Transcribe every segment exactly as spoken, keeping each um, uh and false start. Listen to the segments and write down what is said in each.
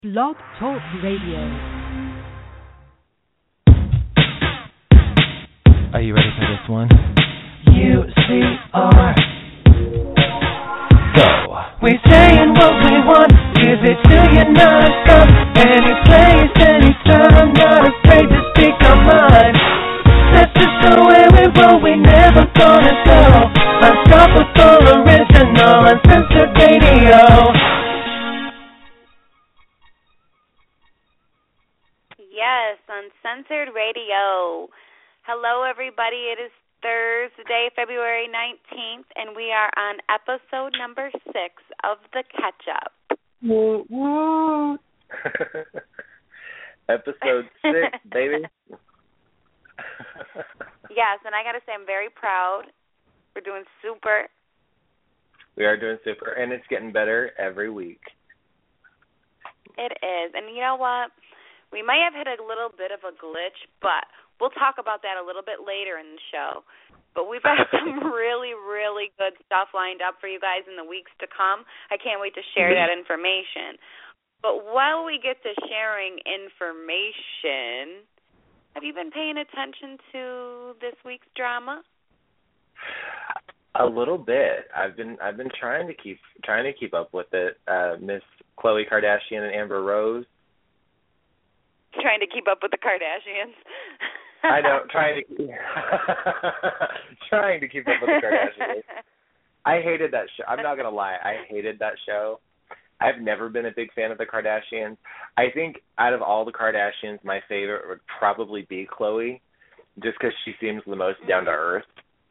Blog Talk Radio. Are you ready for this one? U C R. Go. We saying what we want, give it to you non-stop. Any place, anytime, not afraid to speak our mind. That's just the way we roll, we never gonna go. Unstoppable, original, uncensored radio. Yes, Uncensored Radio. Hello, everybody. It is Thursday, February nineteenth, and we are on episode number six of The Catch-Up. Woo, woo. Episode six, baby. Yes, and I got to say I'm very proud. We're doing super. We are doing super, and it's getting better every week. It is. And you know what? We might have hit a little bit of a glitch, but we'll talk about that a little bit later in the show. But we've got some really, really good stuff lined up for you guys in the weeks to come. I can't wait to share that information. But while we get to sharing information, have you been paying attention to this week's drama? A little bit. I've been I've been trying to keep trying to keep up with it. Uh, Miss Khloe Kardashian and Amber Rose. Trying to keep up with the Kardashians. I know, trying to trying to keep up with the Kardashians. I hated that show. I'm not gonna lie, I hated that show. I've never been a big fan of the Kardashians. I think out of all the Kardashians, my favorite would probably be Khloe, just because she seems the most down to earth.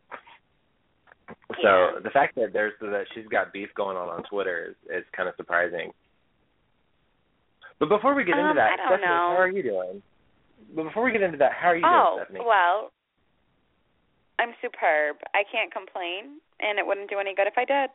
So yeah. The fact that there's that she's got beef going on on Twitter is, is kind of surprising. But before we get into um, that, I don't Stephanie, know. how are you doing? But before we get into that, how are you oh, doing, Stephanie? well, I'm superb. I can't complain, and it wouldn't do any good if I did.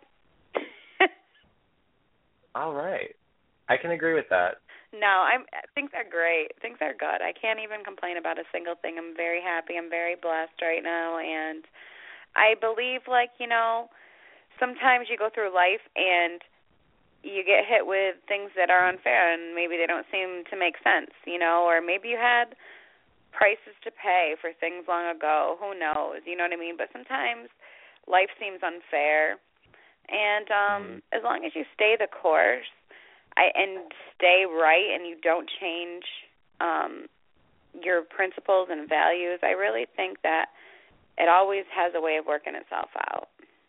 All right. I can agree with that. No, I'm. Things are great. Things are good. I can't even complain about a single thing. I'm very happy. I'm very blessed right now, and I believe, like, you know, sometimes you go through life and you get hit with things that are unfair and maybe they don't seem to make sense, you know, or maybe you had prices to pay for things long ago. Who knows? You know what I mean? But sometimes life seems unfair. And um, mm-hmm. as long as you stay the course I, and stay right and you don't change um, your principles and values, I really think that it always has a way of working itself out.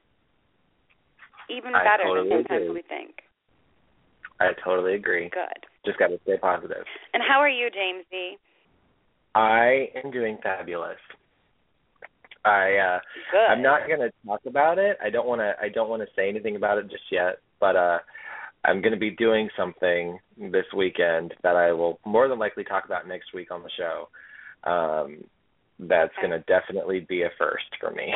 Even I better totally than sometimes agree. we think. I totally agree. Good. Just got to stay positive. And how are you, James D? I am doing fabulous. I uh Good. I'm not going to talk about it. I don't want to I don't want to say anything about it just yet, but uh I'm going to be doing something this weekend that I will more than likely talk about next week on the show. Um that's okay. going to definitely be a first for me.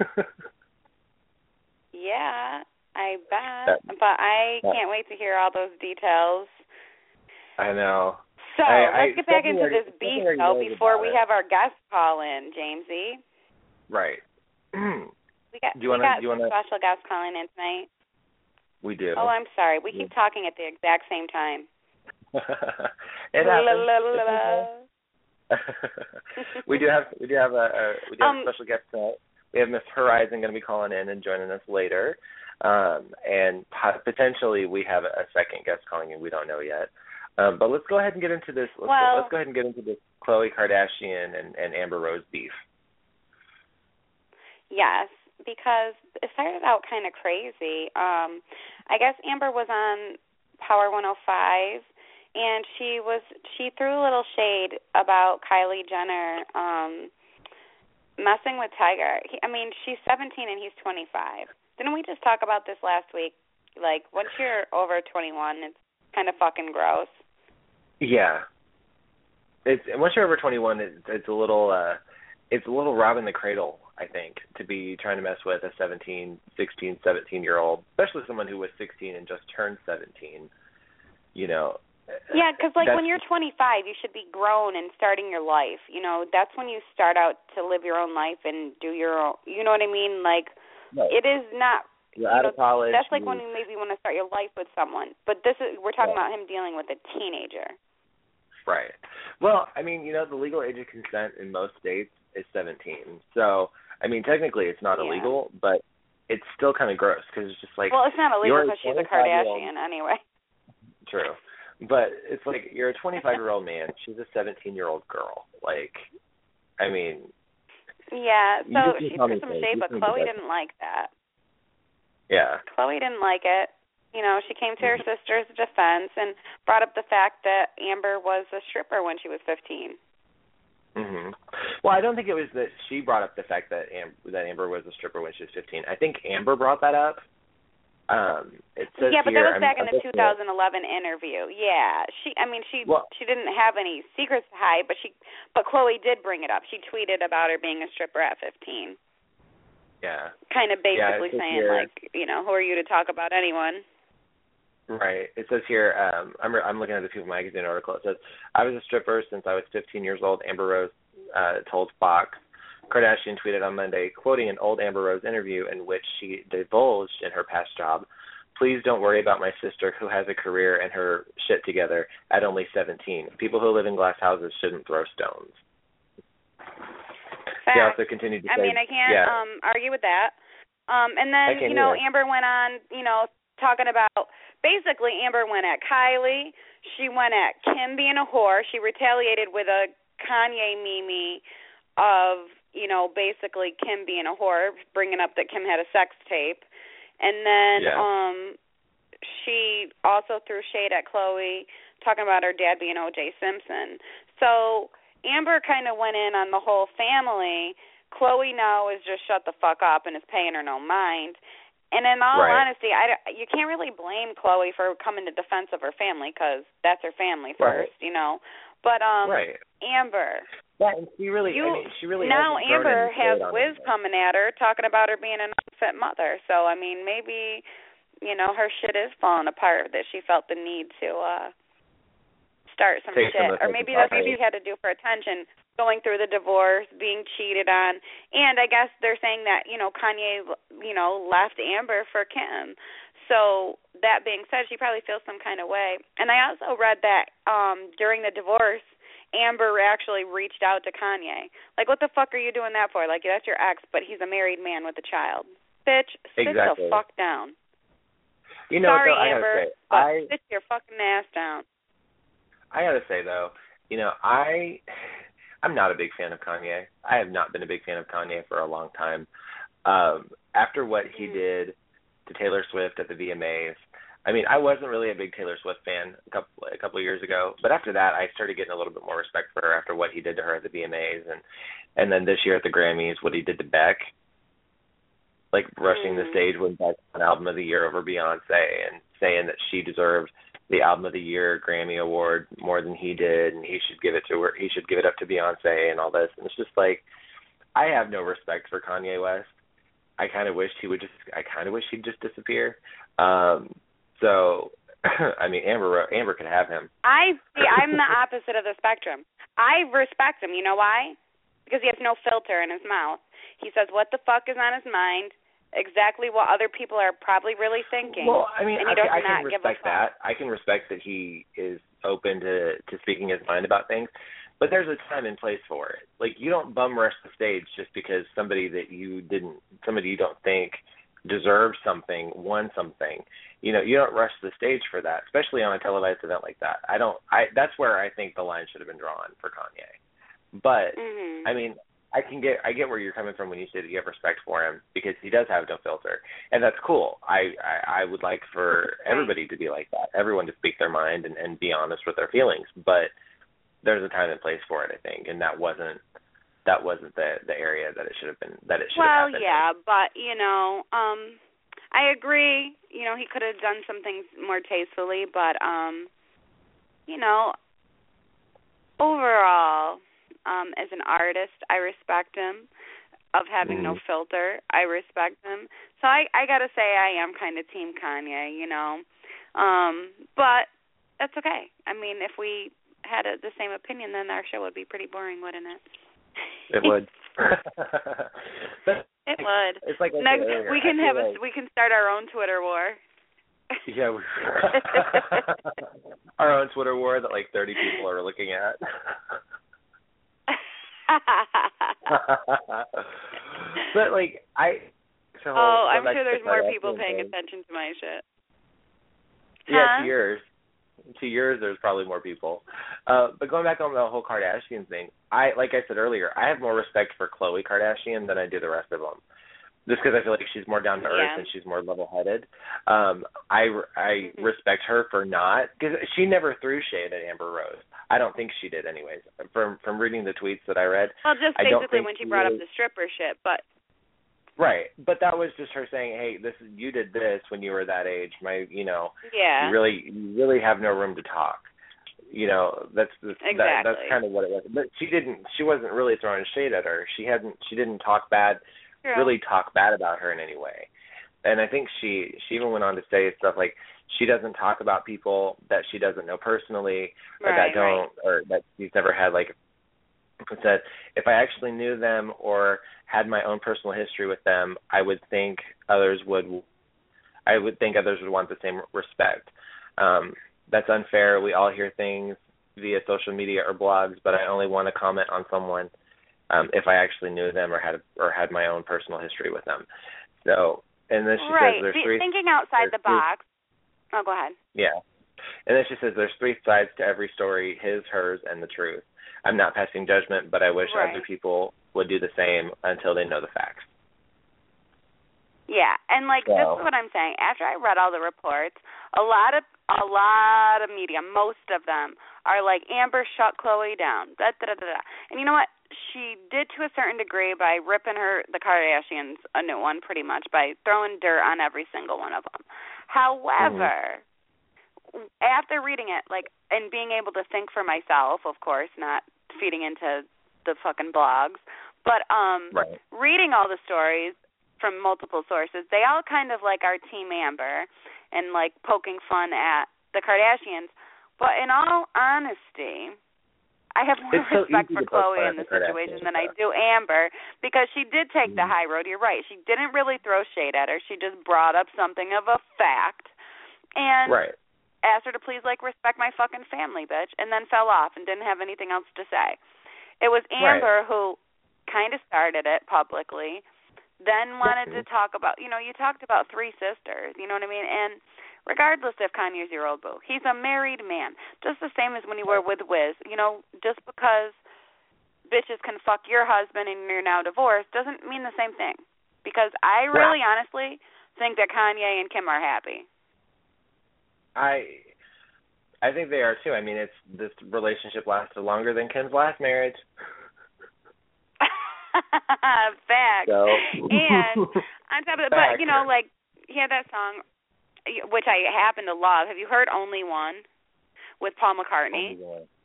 Yeah. I bet, that, but I that, can't wait to hear all those details. I know. So I, let's I, get back into already, this beef, though, before we it. have our guest call in, Jamesy. Right. we got, do you wanna, we got do you some wanna, special guest calling in tonight. We do. Oh, I'm sorry. We yeah. keep talking at the exact same time. It happens. La, la, la, la. we do have we do have a, a we do have um, a special guest tonight. We have Miss Horizon going to be calling in and joining us later. Um, and potentially we have a second guest calling in. We don't know yet. Um, but let's go ahead and get into this. Let's, well, go, let's go ahead and get into this Khloe Kardashian and, and Amber Rose beef. Yes, because it started out kind of crazy. Um, I guess Amber was on Power one oh five, and she was she threw a little shade about Kylie Jenner um, messing with Tiger. He, I mean, she's seventeen and he's twenty-five. Didn't we just talk about this last week? Like, once you're over twenty-one, it's kind of fucking gross. Yeah. It's once you're over twenty-one, it's, it's a little, uh, it's a little robbing the cradle, I think, to be trying to mess with a seventeen, sixteen, seventeen-year-old, especially someone who was sixteen and just turned seventeen, you know. Yeah, because, like, when you're twenty-five, you should be grown and starting your life. You know, that's when you start out to live your own life and do your own, you know what I mean? Like, right. It is not You're out you know, of college. That's like you, when you maybe want to start your life with someone. But this is we're talking yeah. about him dealing with a teenager. Right. Well, I mean, you know, the legal age of consent in most states is seventeen. So, I mean, technically it's not yeah. illegal, but it's still kind of gross because it's just like. Well, it's not illegal because she's a Kardashian anyway. True. But it's like you're a twenty-five-year-old man. She's a seventeen-year-old girl. Like, I mean. Yeah, so she threw some things. shade, but Khloe didn't like that. Yeah. Khloe didn't like it. You know, she came to her sister's defense and brought up the fact that Amber was a stripper when she was fifteen. Mhm. Well, I don't think it was that she brought up the fact that Amber, that Amber was a stripper when she was fifteen. I think Amber brought that up. Um, it says yeah, but here, that was back I'm, in the two thousand eleven interview. Yeah, she. I mean, she well, she didn't have any secrets to hide, but she, but Khloe did bring it up. She tweeted about her being a stripper at fifteen. Yeah. Kind of basically yeah, saying here, like, you know, who are you to talk about anyone? Right. It says here. Um, I'm I'm looking at the People Magazine article. It says I was a stripper since I was fifteen years old. Amber Rose uh, told Fox. Kardashian tweeted on Monday, quoting an old Amber Rose interview in which she divulged in her past job, "Please don't worry about my sister who has a career and her shit together at only seventeen. People who live in glass houses shouldn't throw stones." Fact. She also continued to I say, mean, I can't yeah. um, argue with that. Um, and then, you know, either. Amber went on, you know, talking about, basically Amber went at Kylie. She went at Kim being a whore. She retaliated with a Kanye meme of, you know, basically Kim being a whore, bringing up that Kim had a sex tape. And then yeah. um, she also threw shade at Khloe, talking about her dad being O J Simpson. So Amber kind of went in on the whole family. Khloe now is just shut the fuck up and is paying her no mind. And in all right. honesty, I, you can't really blame Khloe for coming to defense of her family because that's her family first, right. you know. But um, right. Amber, yeah, and she really, you, I mean, she really now Amber has Wiz her. coming at her talking about her being an unfit mother. So I mean, maybe you know her shit is falling apart. That she felt the need to uh, start some Take shit, some or maybe that's what she had to do for attention. Going through the divorce, being cheated on, and I guess they're saying that, you know, Kanye, you know, left Amber for Kim. So that being said, she probably feels some kind of way. And I also read that um, during the divorce, Amber actually reached out to Kanye. Like, what the fuck are you doing that for? Like, that's your ex, but he's a married man with a child. Bitch, sit exactly. the fuck down. You know, Sorry, though, I Amber, gotta say, but I, sit your fucking ass down. I gotta say, though, you know, I... I'm not a big fan of Kanye. I have not been a big fan of Kanye for a long time. Um, after what he did to Taylor Swift at the V M As, I mean, I wasn't really a big Taylor Swift fan a couple a couple of years ago, but after that, I started getting a little bit more respect for her after what he did to her at the V M As, and and then this year at the Grammys, what he did to Beck, like rushing mm. the stage when Beck won Album of the Year over Beyonce and saying that she deserved the Album of the Year Grammy Award more than he did, and he should give it to her. He should give it up to Beyonce and all this. And it's just like, I have no respect for Kanye West. I kind of wish he would just. I kind of wish he'd just disappear. Um, so, I mean, Amber Amber could have him. I see. I'm the opposite of the spectrum. I respect him. You know why? Because he has no filter in his mouth. He says what the fuck is on his mind. Exactly what other people are probably really thinking. Well, I mean, and he okay, does I can not give respect a fuck. that. I can respect that he is open to, to speaking his mind about things, but there's a time and place for it. Like, you don't bum rush the stage just because somebody that you didn't, somebody you don't think deserves something, won something. You know, you don't rush the stage for that, especially on a televised event like that. I don't. I that's where I think the line should have been drawn for Kanye. But mm-hmm. I mean. I can get I get where you're coming from when you say that you have respect for him because he does have no filter, and that's cool. I, I, I would like for everybody to be like that, everyone to speak their mind and, and be honest with their feelings. But there's a time and place for it, I think, and that wasn't that wasn't the, the area that it should have been that it should well, have happened. Well, yeah, in. But you know, um, I agree. You know, he could have done some things more tastefully, but um, you know, overall. Um, as an artist, I respect him. Of having mm. no filter, I respect him. So I, I got to say I am kind of Team Kanye, you know. Um, but that's okay. I mean, if we had a, the same opinion, then our show would be pretty boring, wouldn't it? It would. But It would. It's like Next, earlier, we can have like, a we can start our own Twitter war. Yeah, we, our own Twitter war that like thirty people are looking at. But like I. So oh, I'm sure to there's the more people Kardashian paying thing. attention to my shit. Yeah, Huh? to yours. To yours, there's probably more people. Uh, but going back on the whole Kardashian thing, I like I said earlier, I have more respect for Khloe Kardashian than I do the rest of them. Just because I feel like she's more down to earth Yeah. and she's more level-headed. Um, I I Mm-hmm. respect her for not, because she never threw shade at Amber Rose. I don't think she did, anyways. From from reading the tweets that I read. Well, just I don't basically think when she she brought really, up the stripper shit, but. Right, but that was just her saying, "Hey, this you did this when you were that age. My, you know, Yeah. you really, you really have no room to talk." You know, that's that's, Exactly. that, that's kind of what it was. But she didn't. She wasn't really throwing shade at her. She hadn't. She didn't talk bad. True. Really talk bad about her in any way. And I think she she even went on to say stuff like she doesn't talk about people that she doesn't know personally or Right, that don't or that she's never had like. Said, if I actually knew them or had my own personal history with them, I would think others would, I would think others would want the same respect. Um, that's unfair. We all hear things via social media or blogs, but I only want to comment on someone um, if I actually knew them or had or had my own personal history with them. So, and then she right. says there's See, three. Thinking outside the three, box. Oh, go ahead. Yeah. And then she says there's three sides to every story, his, hers, and the truth. I'm not passing judgment, but I wish Right. other people would do the same until they know the facts. Yeah, and like So. this is what I'm saying. After I read all the reports, a lot of a lot of media, most of them are like Amber shut Khloe down. Da, da, da, da, da. And you know what? She did to a certain degree by ripping her the Kardashians a new one, pretty much by throwing dirt on every single one of them. However, mm-hmm. after reading it, like and being able to think for myself, of course, not feeding into the fucking blogs, but um, right. reading all the stories from multiple sources, they all kind of like are Team Amber and like poking fun at the Kardashians. But in all honesty, I have more it's so respect easy for to poke Khloe fun in at this the situation than I Kardashians, do Amber because she did take mm-hmm. the high road. You're right. She didn't really throw shade at her. She just brought up something of a fact and right. asked her to please like respect my fucking family, bitch, and then fell off and didn't have anything else to say. It was Amber right. who kind of started it publicly, then wanted mm-hmm. to talk about, you know, you talked about three sisters, you know what I mean? And regardless if Kanye's your old boo, he's a married man, just the same as when you were with Wiz. You know, just because bitches can fuck your husband and you're now divorced doesn't mean the same thing. Because I really right. honestly think that Kanye and Kim are happy. I I think they are too. I mean, it's this relationship lasted longer than Kim's last marriage. Facts. So. And on top of it, but you know, like he had that song, which I happen to love. Have you heard "Only One" with Paul McCartney?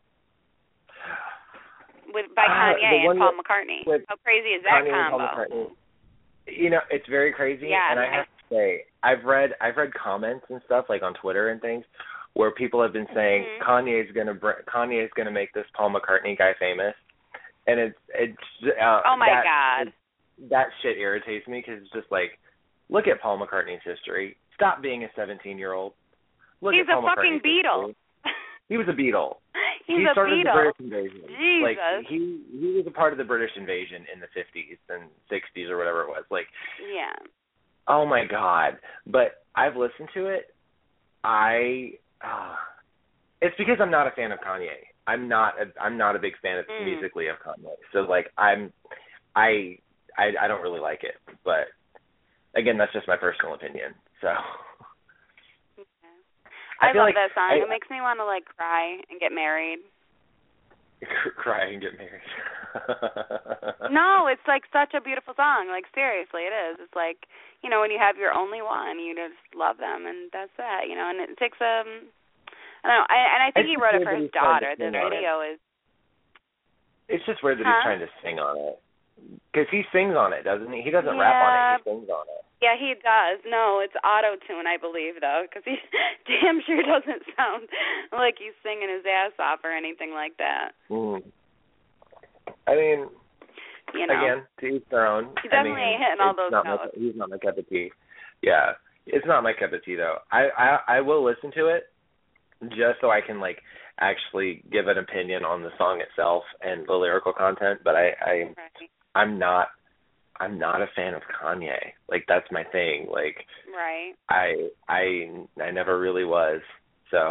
With by uh, Kanye and Paul with, McCartney. With How crazy is that Kanye combo? You know, it's very crazy, yeah, and I have to say, I've read I've read comments and stuff like on Twitter and things where people have been saying mm-hmm. Kanye's gonna br- Kanye's gonna make this Paul McCartney guy famous, and it's it's uh, oh my that, god, it, that shit irritates me because it's just like, look at Paul McCartney's history. Stop being a seventeen-year-old. Look He's at Paul a fucking McCartney's Beatle. He was a Beatle. He's he a started Beatle. the British invasion. Jesus. Like he he was a part of the British invasion in the fifties and sixties or whatever it was. Like yeah. Oh my god. But I've listened to it. I uh, it's because I'm not a fan of Kanye. I'm not a, I'm not a big fan of mm. musically of Kanye. So like I'm I I I don't really like it. But again, that's just my personal opinion. So I, I love like that song. I, it makes me want to like cry and get married. Cry and get married. No, it's like such a beautiful song. Like seriously, it is. It's like, you know, when you have your only one, you just love them, and that's that. You know, and it takes um, I don't know. I, and I think it's he wrote it for his daughter. The video it. is. It's just weird that huh? he's trying to sing on it, because he sings on it, doesn't he? He doesn't yeah. rap on it. He sings on it. Yeah, he does. No, it's auto-tune, I believe, though, because he damn sure doesn't sound like he's singing his ass off or anything like that. Mm. I mean, You know. Again, to each their own. He's definitely I mean, hitting all those not notes. My, he's not my cup of tea. Yeah, it's not my cup of tea though. I, I I will listen to it just so I can like actually give an opinion on the song itself and the lyrical content. But I, I right. I'm not I'm not a fan of Kanye. Like that's my thing. Like right. I I I never really was. So.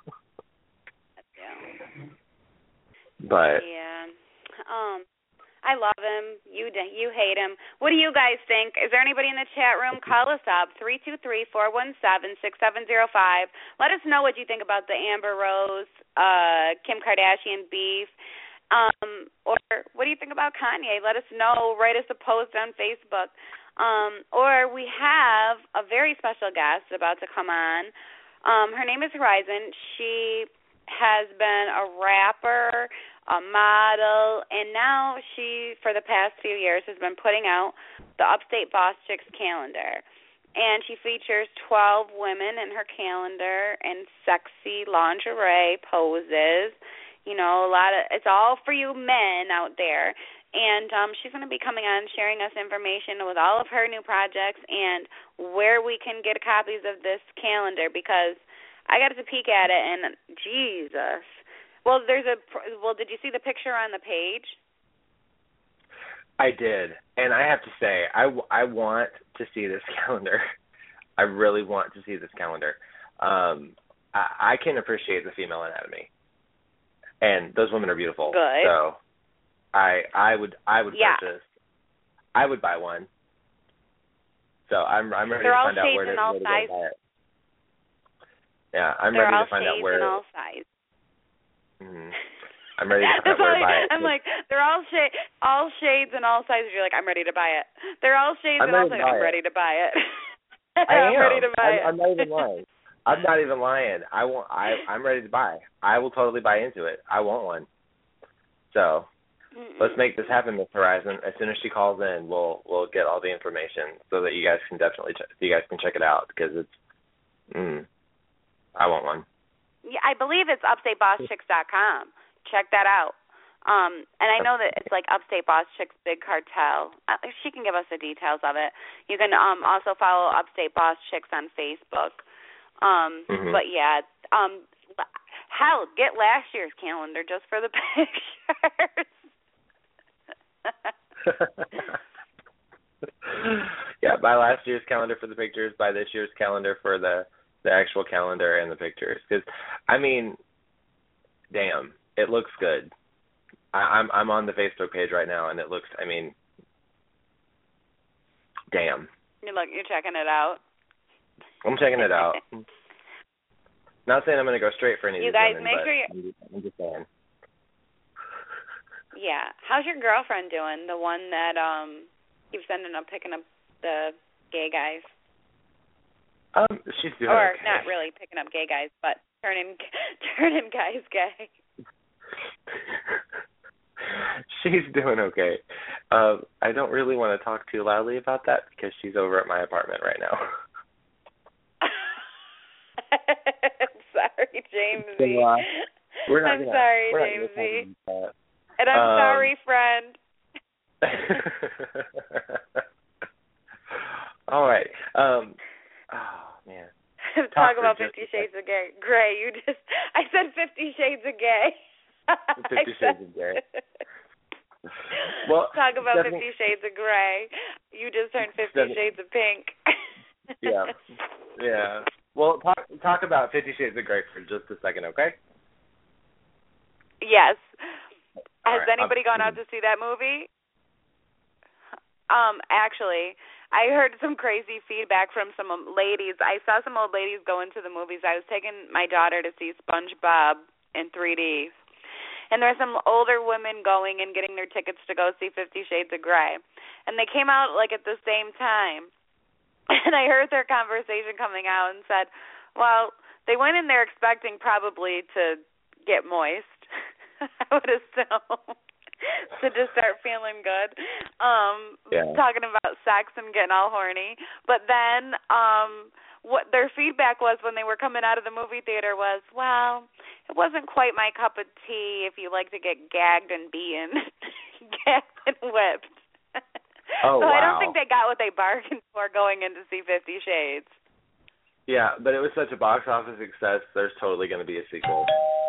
Yeah. But. Yeah. Um. I love him. You you hate him. What do you guys think? Is there anybody in the chat room? Call us up, three two three, four one seven, six seven zero five. Let us know what you think about the Amber Rose, uh, Kim Kardashian beef. Um, or what do you think about Kanye? Let us know. Write us a post on Facebook. Um, or we have a very special guest about to come on. Um, her name is Horizon. She has been a rapper, a model, and now she, for the past few years, has been putting out the Upstate Boss Chicks calendar. And she features twelve women in her calendar in sexy lingerie poses. You know, a lot of, it's all for you men out there. And um, she's going to be coming on sharing us information with all of her new projects and where we can get copies of this calendar, because I got to peek at it, and Jesus. Well, there's a. Well, did you see the picture on the page? I did, and I have to say, I, I want to see this calendar. I really want to see this calendar. Um, I, I can appreciate the female anatomy, and those women are beautiful. Good. So, I I would I would yeah. purchase. I would buy one. So I'm I'm ready They're to all find out where to, shades and all where to sizes. go buy it. Yeah, I'm They're ready all to find out shades where. and all sizes. Mm-hmm. I'm ready to find out where to like, buy it. I'm like, they're all shades, all shades and all sizes. You're like, I'm ready to buy it. They're all shades I'm and all ready sizes. to buy I'm it. ready to buy it. I I'm am. ready to buy I'm, it. I'm not even lying. I'm not even lying. I want. I I'm ready to buy. I will totally buy into it. I want one. So Mm-mm. let's make this happen, Miss Horizon. As soon as she calls in, we'll we'll get all the information so that you guys can definitely ch- you guys can check it out, because it's. Mm, I want one. Yeah, I believe it's upstate boss chicks dot com. Check that out. Um, and I know that it's like Upstate Boss Chicks Big Cartel. Uh, she can give us the details of it. You can um, also follow Upstate Boss Chicks on Facebook. Um, mm-hmm. But yeah, um, hell, get last year's calendar just for the pictures. Yeah, buy last year's calendar for the pictures. Buy this year's calendar for the the actual calendar and the pictures. Because I mean, damn, it looks good. I, I'm I'm on the Facebook page right now, and it looks. I mean, damn. You look, you're checking it out. I'm checking it out. Not saying I'm going to go straight for any of you these guys, women, make but sure you. I'm just, I'm just saying. Yeah, how's your girlfriend doing? The one that um keeps ending up picking up the gay guys. Um, she's doing or okay. not really picking up gay guys, but turning turning guys gay. She's doing okay. Um, I don't really want to talk too loudly about that because she's over at my apartment right now. Sorry, James. So, uh, we're not I'm gonna, sorry, we're James. Not and I'm um, sorry, friend. All right. Um, oh man. Talk, Talk about Fifty Shades of Gay. Gray. You just. I said Fifty Shades of Gay. Fifty Shades of Gray. Well, talk about Stephanie, Fifty Shades of Gray. You just turned Fifty Stephanie, Shades of Pink. Yeah, yeah. Well, talk talk about Fifty Shades of Grey for just a second, okay? Yes. All Has right, anybody I'm, gone out to see that movie? Um, actually, I heard some crazy feedback from some ladies. I saw some old ladies go into the movies. I was taking my daughter to see SpongeBob in three D. And there were some older women going and getting their tickets to go see Fifty Shades of Grey. And they came out, like, at the same time. And I heard their conversation coming out and said, well, they went in there expecting probably to get moist, I would assume, to just start feeling good, um, yeah. talking about sex and getting all horny. But then um, what their feedback was when they were coming out of the movie theater was, well, it wasn't quite my cup of tea if you like to get gagged and beaten. gagged and whipped. Oh, so wow. I don't think they got what they bargained for going in to see Fifty Shades. Yeah, but it was such a box office success, there's totally going to be a sequel.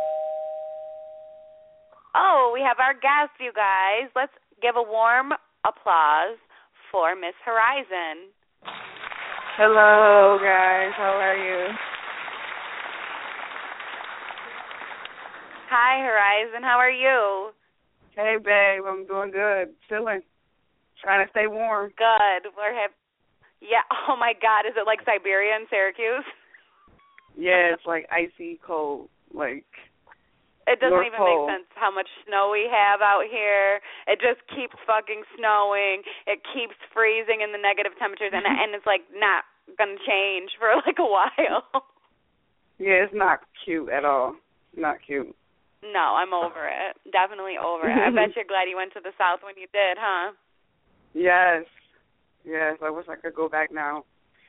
Oh, we have our guest, you guys. Let's give a warm applause for Miss Horizon. Hello, guys. How are you? Hi, Horizon. How are you? Hey, babe. I'm doing good. Chilling. Trying to stay warm. Good. We're have. Yeah. Oh my God. Is it like Siberia in Syracuse? Yeah, it's like icy cold. Like. It doesn't North even Pole. make sense how much snow we have out here. It just keeps fucking snowing. It keeps freezing in the negative temperatures, and and it's like not gonna change for like a while. Yeah, it's not cute at all. Not cute. No, I'm over it. Definitely over it. I bet you're glad you went to the South when you did, huh? Yes. Yes. I wish I could go back now.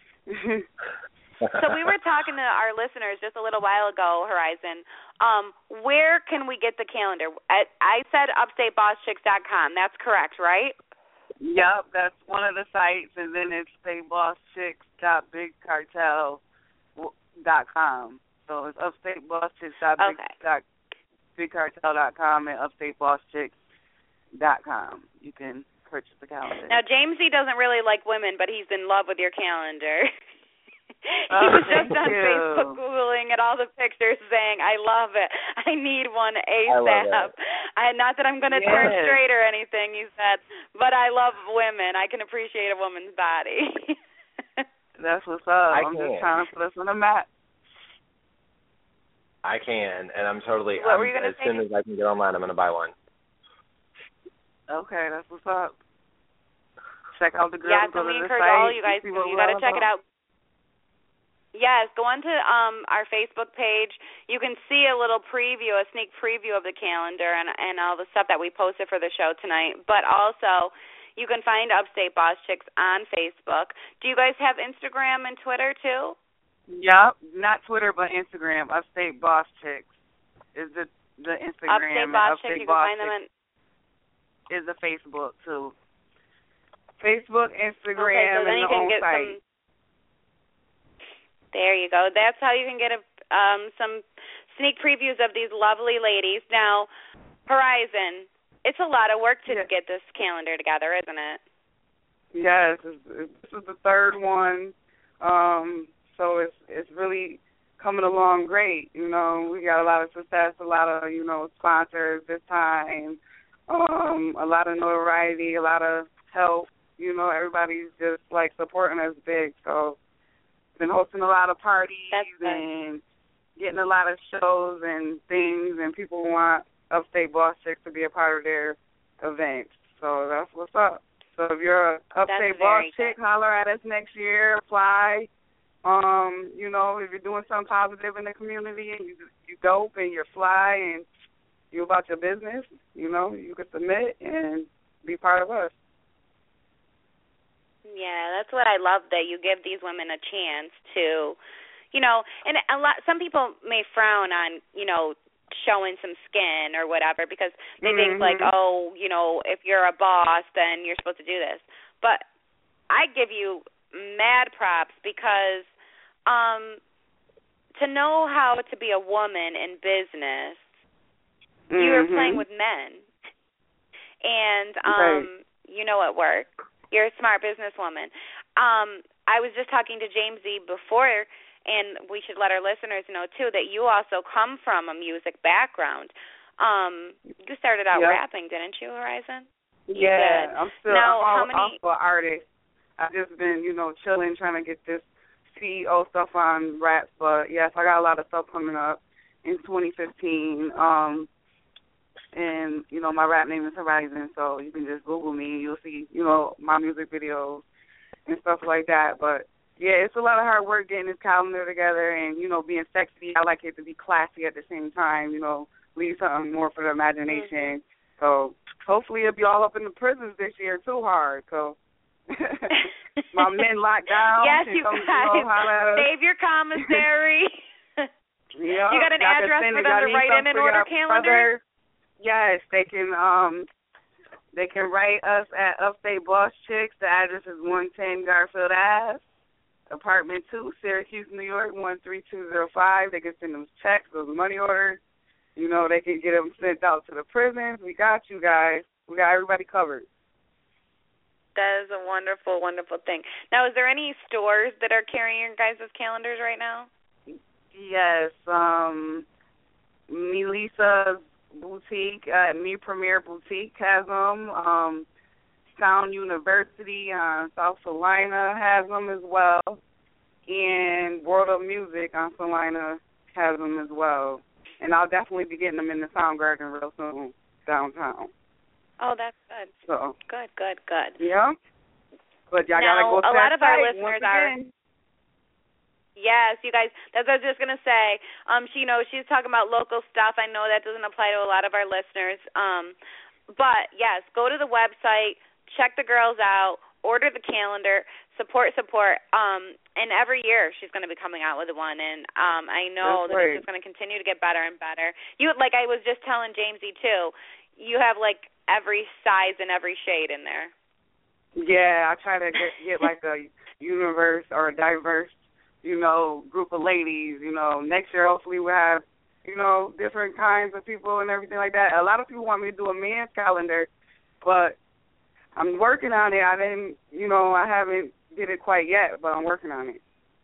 So we were talking to our listeners just a little while ago, Horizon. Um, where can we get the calendar? I, I said upstate boss chicks dot com. That's correct, right? Yep, that's one of the sites, and then it's state boss chicks dot big cartel dot com. So it's upstate boss chicks dot big cartel dot com and upstate boss chicks dot com. You can purchase the calendar. Now, Jamesy doesn't really like women, but he's in love with your calendar. He Oh, was just on you. Facebook Googling at all the pictures saying, I love it. I need one ASAP. I love it. I, not that I'm going to Yes. turn straight or anything, he said, but I love women. I can appreciate a woman's body. That's what's up. I I'm can. just trying to put us on the map. I can, and I'm totally, What I'm, were you gonna as say? soon as I can get online, I'm going to buy one. Okay, that's what's up. Check out the girls. Yeah, go so we to the encourage site, all you guys, see what you we're got to all check it about. out. Yes, go on to um, our Facebook page. You can see a little preview, a sneak preview of the calendar and, and all the stuff that we posted for the show tonight. But also, you can find Upstate Boss Chicks on Facebook. Do you guys have Instagram and Twitter, too? Yep, not Twitter, but Instagram. Upstate Boss Chicks is the the Instagram. Upstate and Boss Upstate Chicks, you can Boss find them in... is the Facebook, too. Facebook, Instagram, okay, so then and you the can own get site. some... There you go. That's how you can get a, um, some sneak previews of these lovely ladies. Now, Horizon, it's a lot of work to Yeah. get this calendar together, isn't it? Yes, it's, it's, this is the third one, um, so it's it's really coming along great. You know, we got a lot of success, a lot of you know sponsors this time, um, a lot of notoriety, a lot of help. You know, everybody's just like supporting us big. So, been hosting a lot of parties That's good. and getting a lot of shows and things, and people want Upstate Boss Chicks to be a part of their events. So that's what's up. So if you're a Upstate Boss Chick, holler at us next year, apply. Um, you know, if you're doing something positive in the community and you you dope and you're fly and you about your business, you know, you can submit and be part of us. Yeah, that's what I love, that you give these women a chance to, you know, and a lot. Some people may frown on, you know, showing some skin or whatever because they Mm-hmm. think like, oh, you know, if you're a boss, then you're supposed to do this. But I give you mad props because um, to know how to be a woman in business, Mm-hmm. you're playing with men, and um, Right. you know at work. You're a smart businesswoman. Um, I was just talking to Jamesy before, and we should let our listeners know, too, that you also come from a music background. Um, you started out Yep. rapping, didn't you, Horizon? You Yeah, did. I'm still Now, I'm how many... also an artist. I've just been, you know, chilling, trying to get this C E O stuff on raps. But, yes, I got a lot of stuff coming up in twenty fifteen. Um, and, you know, my rap name is Horizon, so you can just Google me and you'll see, you know, my music videos and stuff like that. But, yeah, it's a lot of hard work getting this calendar together and, you know, being sexy. I like it to be classy at the same time, you know, leave something more for the imagination. Mm-hmm. So hopefully it'll be all up in the prisons this year too hard. So my men locked down. Yes, you come, guys. You know, save your commissary. Yeah, you got an address for them to write in and order calendar? Yes, they can um They can write us at Upstate Boss Chicks. The address is one ten Garfield Ave, Apartment two, Syracuse, New York, one three two zero five. They can send them checks, those money orders. You know, they can get them sent out to the prisons. We got you guys. We got everybody covered. That is a wonderful, wonderful thing. Now, is there any stores that are carrying your guys' calendars right now? Yes. Um, Melissa's Boutique, uh, Me Premier Boutique has them. Um, Sound University on South Salina has them as well. And World of Music on Salina has them as well. And I'll definitely be getting them in the Soundgarden real soon, downtown. Oh, that's good. So good, good, good. Yeah. But y'all now, gotta go to a lot that of our site listeners once again. are. Yes, you guys. That's what I was just gonna say. Um, she, you know, she's talking about local stuff. I know that doesn't apply to a lot of our listeners. Um, but yes, go to the website, check the girls out, order the calendar, support, support. Um, and every year she's gonna be coming out with one, and um, I know That's that right. it's just gonna continue to get better and better. You, like I was just telling Jamesy too, you have like every size and every shade in there. Yeah, I try to get, get like a universe or a diverse, you know, group of ladies. You know, next year hopefully we'll have, you know, different kinds of people and everything like that. A lot of people want me to do a men's calendar, but I'm working on it. I didn't, you know, I haven't did it quite yet, but I'm working on it.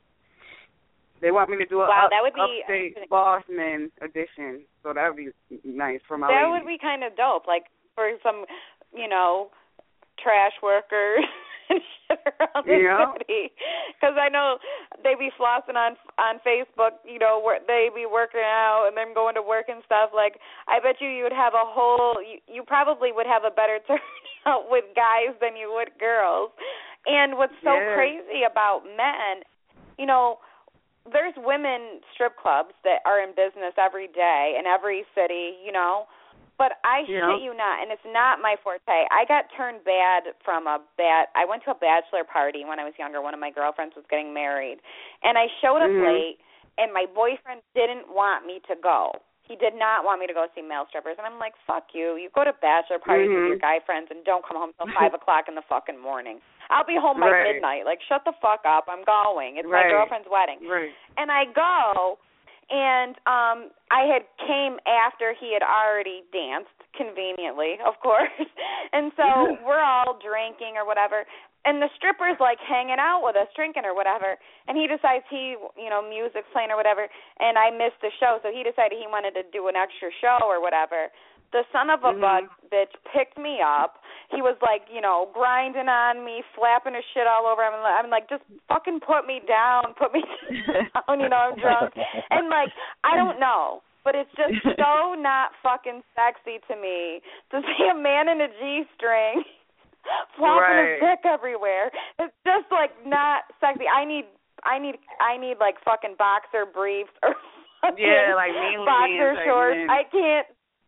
They want me to do a wow, up, that would be Upstate Bossman edition, so that would be nice for my That ladies. would be kind of dope, like for some, you know, trash workers and shit around the Yeah. city. Because I know they be flossing on on Facebook, you know, where they be working out and then going to work and stuff. Like, I bet you you would have a whole, you, you probably would have a better turnout with guys than you would girls. And what's so Yeah. crazy about men, you know, there's women strip clubs that are in business every day in every city, you know. But I Yeah. shit you not, and it's not my forte. I got turned bad from a bad. I went to a bachelor party when I was younger. One of my girlfriends was getting married, and I showed up Mhm. late, and my boyfriend didn't want me to go. He did not want me to go see male strippers, and I'm like, fuck you. You go to bachelor parties Mhm. with your guy friends and don't come home till five o'clock in the fucking morning. I'll be home by Right. midnight. Like, shut the fuck up. I'm going. It's Right. my girlfriend's wedding. Right. And I go, and um, I had came after he had already danced, conveniently, of course. And so we're all drinking or whatever, and the stripper's like hanging out with us, drinking or whatever. And he decides he, you know, music's playing or whatever, and I missed the show, so he decided he wanted to do an extra show or whatever. The son of a Mhm. butt bitch picked me up. He was like, you know, grinding on me, slapping his shit all over. I'm, I'm like, just fucking put me down, put me down, you know, I'm drunk. And, like, I don't know, but it's just so not fucking sexy to me to see a man in a G-string flopping Right. his dick everywhere. It's just, like, not sexy. I need, I need, I need, like, fucking boxer briefs or fucking Yeah, like mean boxer men, shorts. like men. I can't.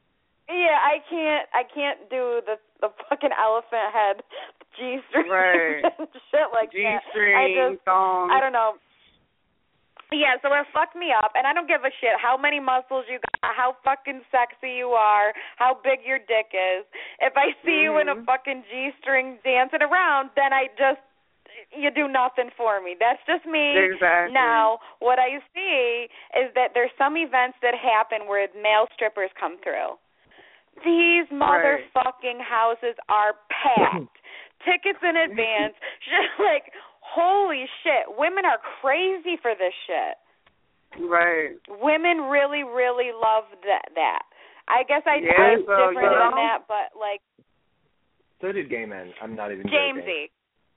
Yeah, I can't. I can't do the the fucking elephant head G-string Right. and shit like that. G-string, I just, thong. I don't know. Yeah, so it fucked me up, and I don't give a shit how many muscles you got, how fucking sexy you are, how big your dick is. If I see you in a Mhm. fucking G-string dancing around, then I just, you do nothing for me. That's just me. Exactly. Now, what I see is that there's some events that happen where male strippers come through. These motherfucking houses are packed. Tickets in advance. Just like, holy shit. Women are crazy for this shit. Right. Women really, really love that. that. I guess I, Yeah, I'm so, different you than know. that, but like, So did gay men. I'm not even joking. Jamesy.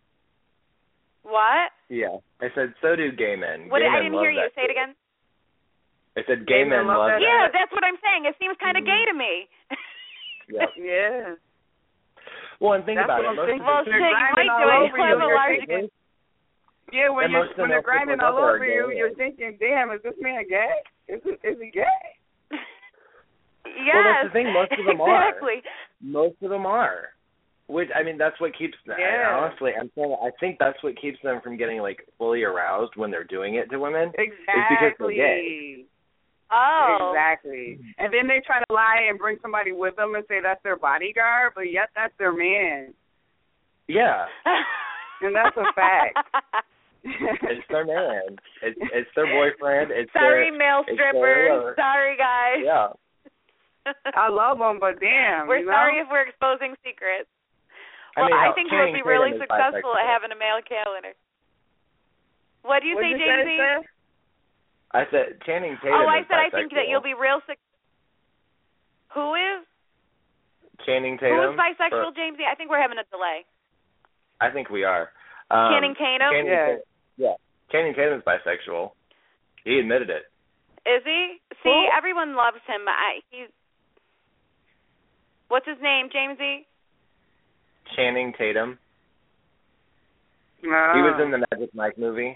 What? Yeah. I said so do gay men. What? Gay I men didn't love hear you. that Say it shit. again. I said gay, Gay men men love love that that. Yeah, shit. that's what I'm saying. It seems kind of Mhm. gay to me. Yeah. Yeah. Well, and think That's about what it. I'm Most thinking. of Well, the- shit, you grinding might all do it. over You have you. a large You're Yeah, when And you're most of when the they're male grinding strippers all out there over are you, gay. you're thinking, "Damn, is this man gay? Is it, is he gay?" Yes. Well, that's the thing. Most of them are. exactly. Most of them are. Which, I mean, that's what keeps them. Yeah. Honestly, I'm saying I think that's what keeps them from getting, like, fully aroused when they're doing it to women. Exactly. gay. Oh. Exactly. And then they try to lie and bring somebody with them and say that's their bodyguard, but yet that's their man. Yeah. And that's a fact. It's their man. It's it's their boyfriend. It's Sorry, their, male strippers. Sorry, guys. Yeah. I love them, but damn. We're you sorry know? if we're exposing secrets. I Well, mean, I hell, think you would Channing be really Tatum is successful bisexual. at having a male calendar. What do you What'd say, you James? say, I said Channing Tatum. Oh, I is said I bisexual. think that you'll be real successful. Who is? Channing Tatum. Who is bisexual, For, Jamesy? I think we're having a delay. I think we are. Um, Channing Tatum? Channing Yeah. Tatum, yeah. Channing Tatum's bisexual. He admitted it. Is he? See, Who? everyone loves him. I, he's. What's his name, Jamesy? Channing Tatum. No. He was in the Magic Mike movie.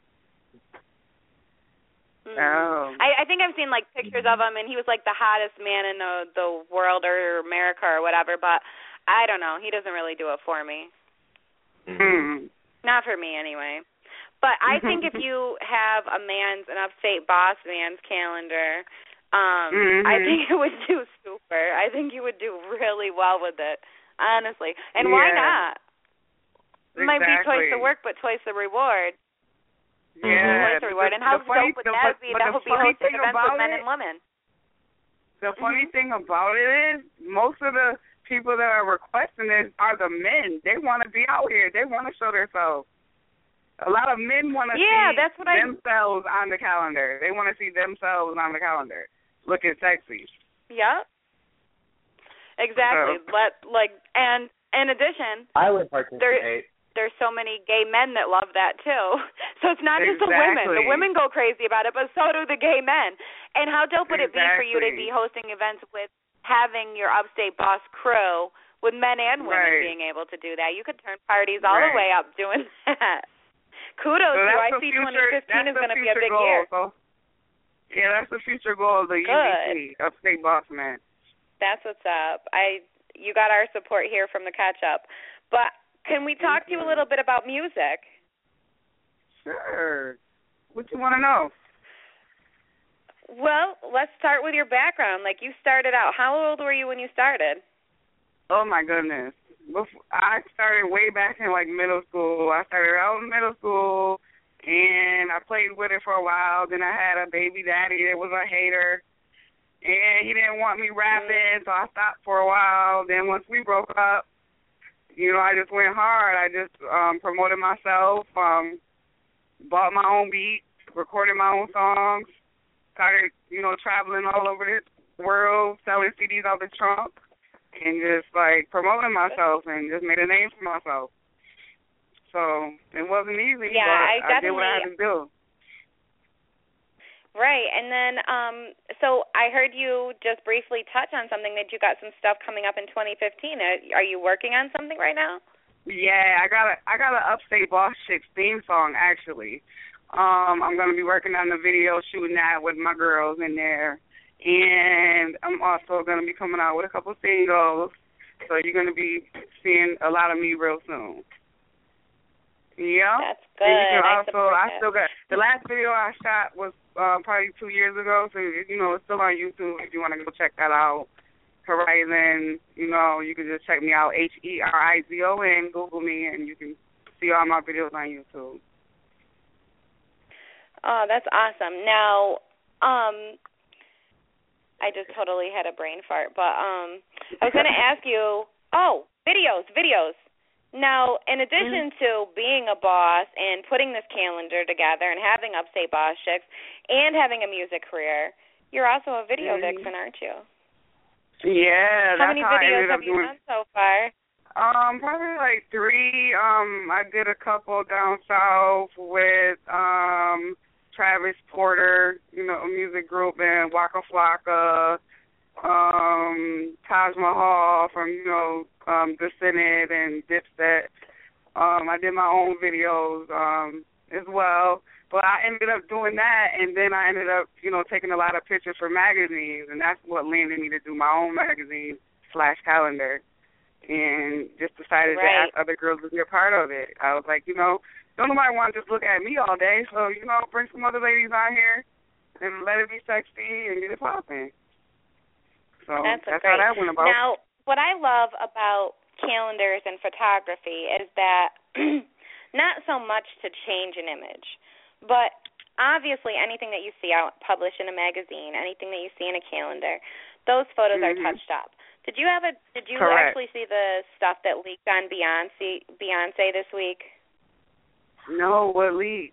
Mm. Oh. I, I think I've seen like pictures of him, and he was like the hottest man in the the world or America or whatever. But I don't know. He doesn't really do it for me. Mm. Not for me, anyway. But I think if you have a man's, an upstate boss man's calendar, um, mm-hmm. I think it would do super. I think you would do really well with it, honestly. And yeah. why not? It exactly. might be twice the work, but twice the reward. Yeah. Twice the reward. And how the funny, dope would the, that but, be? but That the would be funny hosting thing events about with men it, and women. The funny mm-hmm. thing about it is, most of the people that are requesting this are the men. They want to be out here. They want to show themselves. A lot of men want to yeah, see that's what I... themselves on the calendar. They want to see themselves on the calendar, looking sexy. Yep. Exactly. So. Let like, and in addition, I would participate. There's so many gay men that love that too. So it's not just the Exactly. women. The women go crazy about it, but so do the gay men. And how dope would it be for you to Exactly. be hosting events with having your upstate boss crew with men and women Right. being able to do that? You could turn parties all the Right. way up doing that. Kudos So to you. that's I the see future, twenty fifteen that's is going the to be a future big goal, year. So. Yeah, that's the future goal of the Good. U B C, Upstate Boss Man. That's what's up. I you got our support here from the catch up. But can we talk to you a little bit about music? Sure. What you want to know? Well, let's start with your background. Like, you started out. How old were you when you started? Oh my goodness. Before, I started way back in like middle school. I started out in middle school, and I played with it for a while. Then I had a baby daddy that was a hater, and he didn't want me rapping, so I stopped for a while. Then once we broke up, you know, I just went hard. I just um, promoted myself, um, bought my own beats, recorded my own songs, started, you know, traveling all over the world, selling C Ds out the trunk, and just, like, promoting myself and just made a name for myself. So it wasn't easy, yeah, but I, I did what I had to do. Right, and then, um, so I heard you just briefly touch on something that you got some stuff coming up in twenty fifteen. Are, are you working on something right now? Yeah, I got a I got an Upstate Boss Chicks theme song actually. Um, I'm gonna be working on the video, shooting that with my girls in there, and I'm also gonna be coming out with a couple singles. So you're gonna be seeing a lot of me real soon. Yeah. That's good. And you can I also, I still got the last video I shot was uh, probably two years ago, so you know it's still on YouTube if you want to go check that out. Horizon, you know, you can just check me out, H E R I Z O N, Google me, and you can see all my videos on YouTube. Oh, that's awesome. Now, um, I just totally had a brain fart, but um, I was going to ask you. Oh, videos, videos. Now, in addition to being a boss and putting this calendar together and having Upstate Boss Chicks and having a music career, you're also a video mm-hmm. vixen, aren't you? Yeah, how that's many how videos I ended have up you doing. done so far? Um, probably like three. Um, I did a couple down south with um Travis Porter, you know, a music group, and Waka Flocka, um, Taj Mahal from, you know, um, The Senate and Dipset. Um, I did my own videos um, as well. But I ended up doing that, and then I ended up, you know, taking a lot of pictures for magazines, and that's what landed me to do my own magazine slash calendar, and just decided right. to ask other girls to be a part of it. I was like, you know, don't nobody want to just look at me all day, so, you know, bring some other ladies on here. and let it be sexy and get it popping. So that's, that's great. how that went about. Now, what I love about calendars and photography is that not so much to change an image, but obviously anything that you see out published in a magazine, anything that you see in a calendar, those photos mm-hmm. are touched up. Did you have a? Did you Correct. actually see the stuff that leaked on Beyonce Beyonce this week? No, what leaked?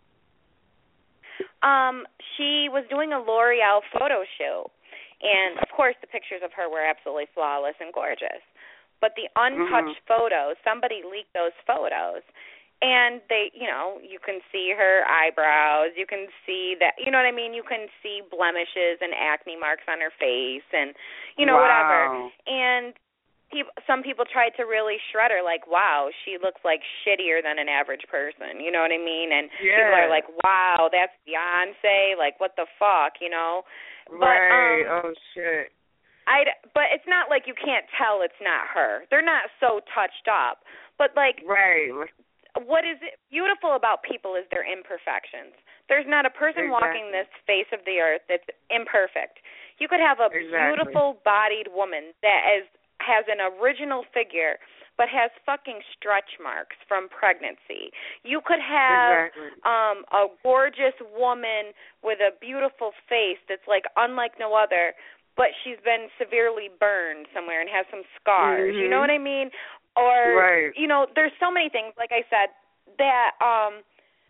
Um, she was doing a L'Oreal photo shoot, and of course the pictures of her were absolutely flawless and gorgeous. But the untouched mm-hmm. photos, somebody leaked those photos. And they, you know, you can see her eyebrows. You can see that, you know what I mean? You can see blemishes and acne marks on her face and, you know, wow. whatever. And people, some people tried to really shred her, like, wow, she looks like shittier than an average person. You know what I mean? And yeah. people are like, wow, that's Beyonce. Like, what the fuck, you know? But, right. Um, oh, shit. I, but it's not like you can't tell it's not her. They're not so touched up. But, like, right. what is beautiful about people is their imperfections. There's not a person exactly. walking this face of the earth that's imperfect. You could have a exactly. beautiful-bodied woman that is, has an original figure but has fucking stretch marks from pregnancy. You could have exactly. um, a gorgeous woman with a beautiful face that's like unlike no other, but she's been severely burned somewhere and has some scars. Mm-hmm. You know what I mean? Or, right. you know, there's so many things, like I said, that um,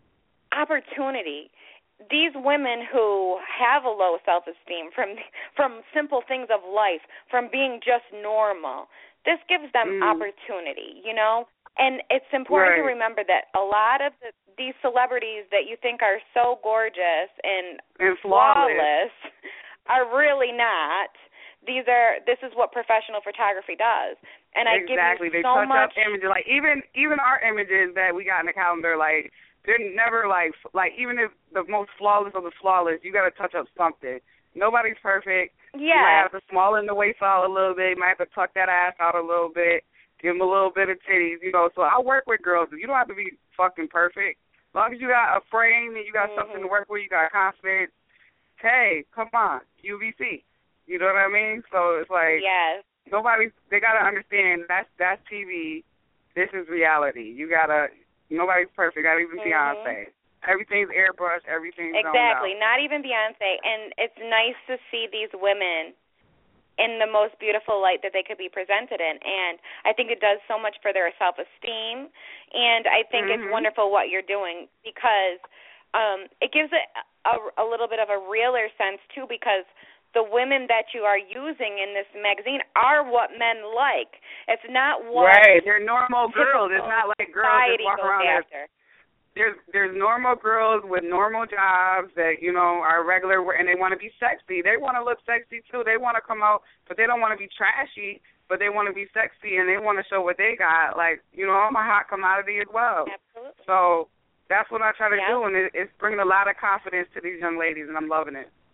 opportunity. These women who have a low self-esteem from from simple things of life, from being just normal, this gives them mm. opportunity, you know? And it's important right. to remember that a lot of the, these celebrities that you think are so gorgeous and, and flawless. flawless are really not. These are. This is what professional photography does, and I exactly. give you they so touch much. up images, like even even our images that we got in the calendar, like they're never like like even if the most flawless of the flawless, you got to touch up something. Nobody's perfect. Yeah. You might have to smallen the waist out a little bit. You might have to tuck that ass out a little bit. Give them a little bit of titties, you know. So I work with girls. You don't have to be fucking perfect. As long as you got a frame and you got mm-hmm. something to work with, you got confidence. Hey, come on, U V C. You know what I mean? So it's like yes. nobody. They gotta understand that's that's T V. This is reality. You gotta. Nobody's perfect. Not even mm-hmm. Beyonce. Everything's airbrushed. Everything's exactly. Not even Beyonce. And it's nice to see these women in the most beautiful light that they could be presented in. And I think it does so much for their self-esteem. And I think mm-hmm. it's wonderful what you're doing because um, it gives it a, a little bit of a realer sense too, because the women that you are using in this magazine are what men like. It's not what right. They're normal girls. It's not like girls that walk around there. There's there's normal girls with normal jobs that you know are regular and they want to be sexy. They want to look sexy too. They want to come out, but they don't want to be trashy. But they want to be sexy and they want to show what they got. Like you know, I'm a hot commodity as well. Absolutely. So that's what I try to yeah. do, and it, it's bringing a lot of confidence to these young ladies, and I'm loving it.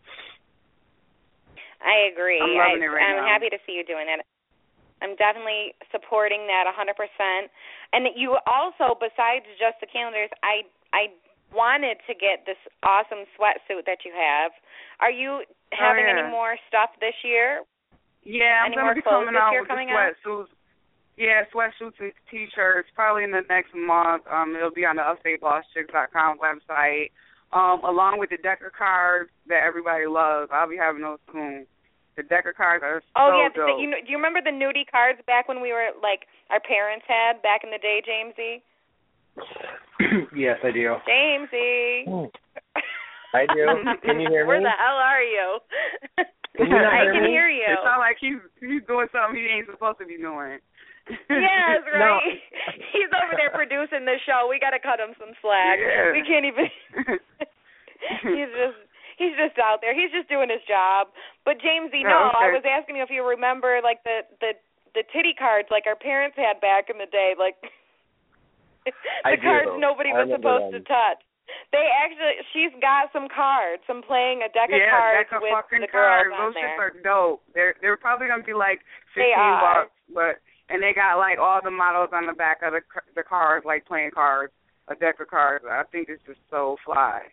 I agree. I'm loving I, it right I'm now. happy to see you doing that. I'm definitely supporting that one hundred percent. And you also, besides just the calendars, I I wanted to get this awesome sweatsuit that you have. Are you having oh, yeah. any more stuff this year? Yeah, I'm going to be coming out with the sweatsuits. Out? Yeah, sweatsuits and T-shirts probably in the next month. Um, it'll be on the upstate boss chicks dot com website. Um, along with the Decker cards that everybody loves. I'll be having those soon. The Decker cards are so oh, yeah, dope. You know, do you remember the nudie cards back when we were, like, our parents had back in the day, Jamesy? Yes, I do. Jamesy. I do. Can you hear me? Where the hell are you? Can you not I hear can me? hear you. It sounds like he's, he's doing something he ain't supposed to be doing. Yes, right. No. He's over there producing the show. We got to cut him some slack. Yeah. We can't even. he's just he's just out there. He's just doing his job. But Jamesy, no, oh, okay. I was asking you if you remember like the the the titty cards like our parents had back in the day, like the I cards do. nobody I was supposed them. to touch. They actually, she's got some cards, some playing a deck of yeah, cards deck of with fucking the girls cards. on Those there. shits are dope. They're they're probably gonna be like They fifteen are. bucks, but and they got like all the models on the back of the the cards, like playing cards, a deck of cards. I think it's just so fly,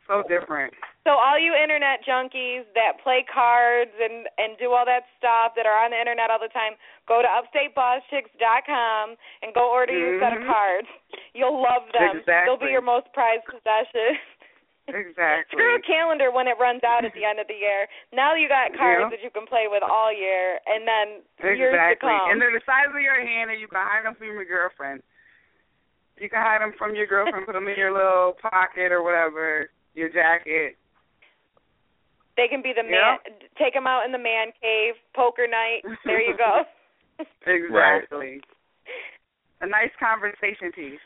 So different. So all you internet junkies that play cards and, and do all that stuff that are on the internet all the time, go to upstate boss chicks dot com and go order mm-hmm. your set of cards. You'll love them. Exactly. They'll be your most prized possession. Exactly. Screw a calendar when it runs out at the end of the year. Now you got cards yeah. that you can play with all year, and then exactly. years to come. And they're the size of your hand, and you can hide them from your girlfriend. You can hide them from your girlfriend, put them in your little pocket or whatever, your jacket. They can be the man. Yep. Take them out in the man cave, poker night. There you go. Exactly. A nice conversation piece.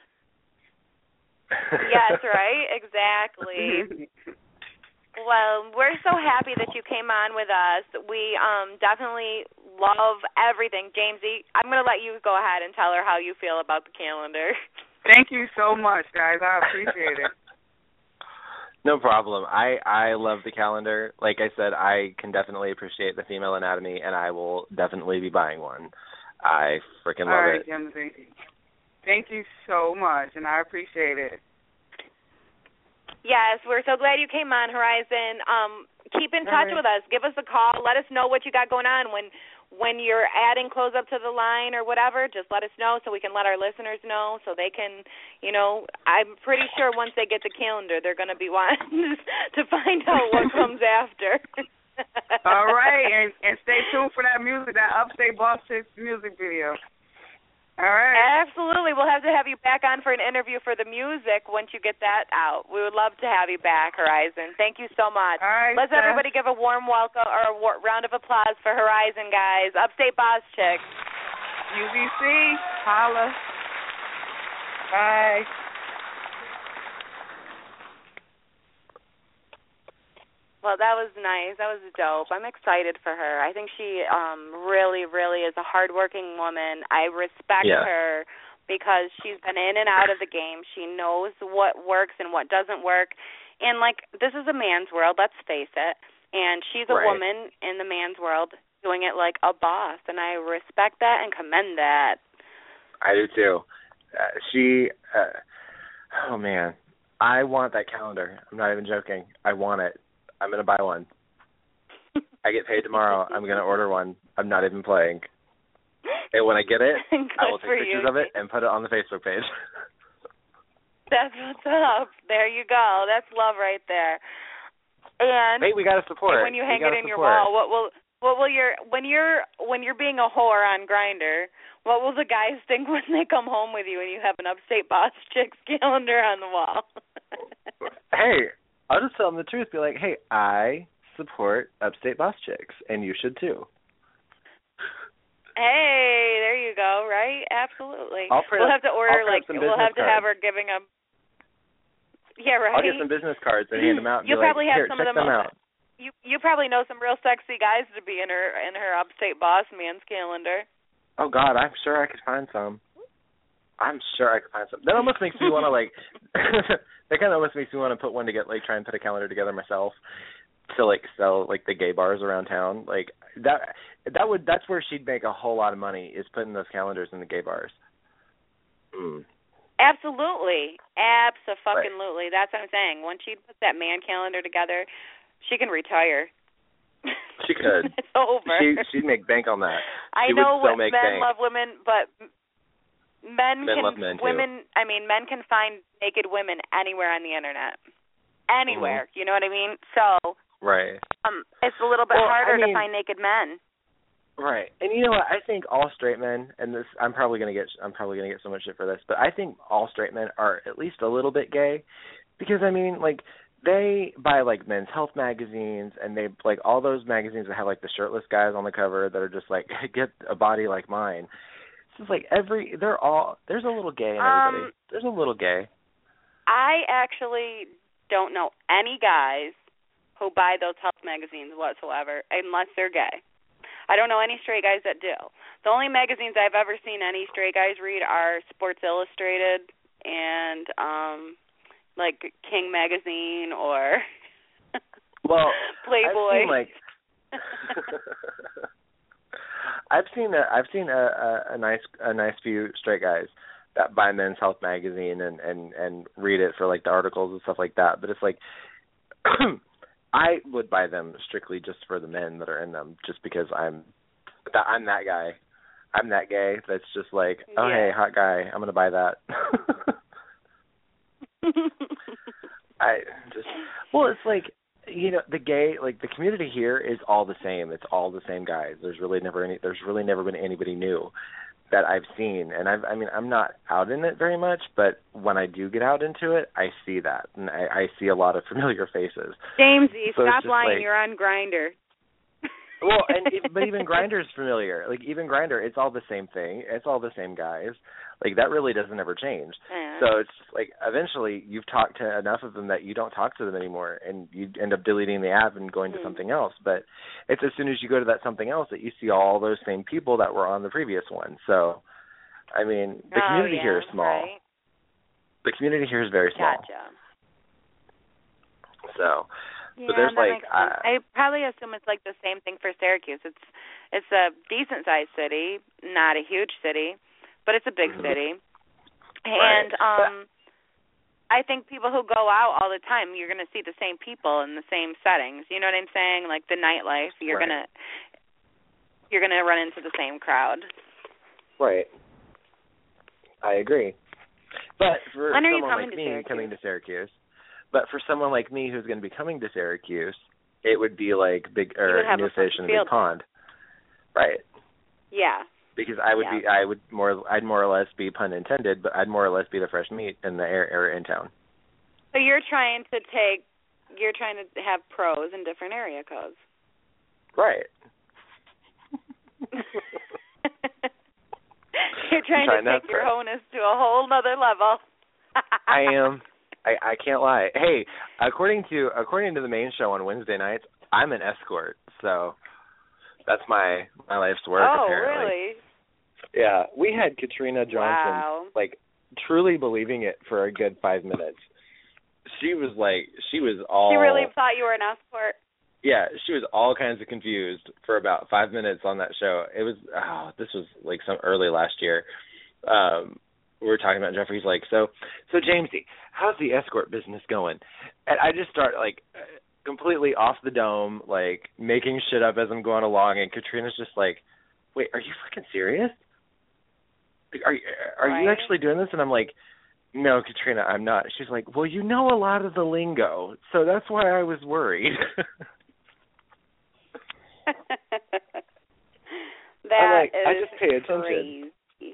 Yes, right? Exactly. Well, we're so happy that you came on with us. We um, definitely love everything. Jamesy, I'm going to let you go ahead and tell her how you feel about the calendar. Thank you so much, guys. I appreciate it. No problem. I, I love the calendar. Like I said, I can definitely appreciate the female anatomy, and I will definitely be buying one. I freaking love All right, it. Jamesy. Thank you so much, and I appreciate it. Yes, we're so glad you came on, Horizon. Um, keep in touch right. with us. Give us a call. Let us know what you got going on. When when you're adding clothes up to the line or whatever, just let us know so we can let our listeners know so they can, you know, I'm pretty sure once they get the calendar, they're going to be wanting to find out what comes after. All right, and, and stay tuned for that music, that Upstate Boss Chicks music video. All right. Absolutely. We'll have to have you back on for an interview for the music once you get that out. We would love to have you back, Horizon. Thank you so much. All right, Let's Steph. everybody give a warm welcome or a war- round of applause for Horizon, guys. Upstate Boss Chicks. U B C, holla. Bye. Well, that was nice. That was dope. I'm excited for her. I think she um, really, really is a hardworking woman. I respect yeah. her because she's been in and out of the game. She knows what works and what doesn't work. And, like, this is a man's world, let's face it. And she's a right. woman in the man's world doing it like a boss. And I respect that and commend that. I do, too. Uh, she, uh, oh, man. I want that calendar. I'm not even joking. I want it. I'm going to buy one. I get paid tomorrow. I'm going to order one. I'm not even playing. And when I get it, I will take pictures you. of it and put it on the Facebook page. That's what's up. There you go. That's love right there. And hey, we got to support. when you hang it in support. your wall, what will what will your when you're when you're being a whore on Grindr, what will the guys think when they come home with you and you have an Upstate Boss Chicks calendar on the wall? Hey. I'll just tell them the truth. Be like, hey, I support Upstate Boss Chicks, and you should too. Hey, there you go. Right? Absolutely. I'll print we'll up, have to order I'll like we'll have to cards. have her giving them. Yeah, right. I'll get some business cards and hand them out. And you be probably like, have Here, some check of them. them out. You you probably know some real sexy guys to be in her in her Upstate Boss man's calendar. Oh God, I'm sure I could find some. I'm sure I could find some. That almost makes me want to like. That kind of almost makes me want to put one together, like try and put a calendar together myself to like sell like the gay bars around town. Like that. That would. That's where she'd make a whole lot of money is putting those calendars in the gay bars. Mm. Absolutely, abso-fucking-lutely. Right. That's what I'm saying. Once she puts that man calendar together, she can retire. She could. It's over. She she'd make bank on that. I she know would still men make bank. love women, but. Men, men can love men women. Too. I mean, men can find naked women anywhere on the internet, anywhere. Mm-hmm. You know what I mean? So, right. Um, it's a little bit well, harder I mean, to find naked men. Right, and you know what? I think all straight men, and this, I'm probably gonna get, I'm probably gonna get so much shit for this, but I think all straight men are at least a little bit gay, because I mean, like, they buy like Men's Health magazines, and they like all those magazines that have like the shirtless guys on the cover that are just like, get a body like mine. It's like every, they're all, there's a little gay in everybody. Um, there's a little gay. I actually don't know any guys who buy those health magazines whatsoever, unless they're gay. I don't know any straight guys that do. The only magazines I've ever seen any straight guys read are Sports Illustrated and, um, like, King Magazine or well, Playboy. I've seen, like, I've seen a, I've seen a, a, a nice a nice few straight guys that buy Men's Health magazine and, and, and read it for like the articles and stuff like that. But it's like I would buy them strictly just for the men that are in them, just because I'm that I'm that guy. I'm that gay that's just like, oh, yeah. hey, hot guy, I'm going to buy that. I just, well, it's like, you know, the gay, like, the community here is all the same. It's all the same guys. There's really never any, there's really never been anybody new that I've seen. And I've, I mean, I'm not out in it very much, but when I do get out into it, I see that. And I, I see a lot of familiar faces. Jamesy, so stop lying. Like, you're on Grindr. well, and it, but even Grindr's familiar. Like, even Grindr, it's all the same thing. It's all the same guys. Like, that really doesn't ever change. Yeah. So it's just, like, eventually you've talked to enough of them that you don't talk to them anymore, and you end up deleting the app and going to mm. something else. But it's as soon as you go to that something else that you see all those same people that were on the previous one. So, I mean, the oh, community yeah, here is small. Right. The community here is very small. Gotcha. So... Yeah, but there's that like makes sense. uh, I probably assume it's like the same thing for Syracuse. It's it's a decent sized city, not a huge city, but it's a big city. And right. um I think people who go out all the time, you're going to see the same people in the same settings. You know what I'm saying? Like the nightlife, you're right. going to you're going to run into the same crowd. Right. I agree. But for when are you someone coming like to me Syracuse? coming to Syracuse, But for someone like me who's going to be coming to Syracuse, it would be like big or new fish in a big pond, right? Yeah. Because I would yeah. be, I would more, I'd more or less be, pun intended, but I'd more or less be the fresh meat in the area in town. So you're trying to take, you're trying to have pros in different area codes. Right. You're trying, trying to take your wholeness to a whole nother level. I am. I, I can't lie. Hey, according to according to the main show on Wednesday nights, I'm an escort, so that's my my life's work. Oh, apparently. really? Yeah, we had Katrina Johnson wow. like truly believing it for a good five minutes. She was like, she was all. She really thought you were an escort. Yeah, she was all kinds of confused for about five minutes on that show. It was, oh, this was like some early last year. Um, we were talking about Jeffrey's like, so, so Jamesy, how's the escort business going? And I just start like completely off the dome, like making shit up as I'm going along, and Katrina's just like, wait, are you fucking serious? Like, are are right. you actually doing this? And I'm like, no, Katrina, I'm not. She's like, well, you know a lot of the lingo, so that's why I was worried. that like, is I just pay attention. Crazy.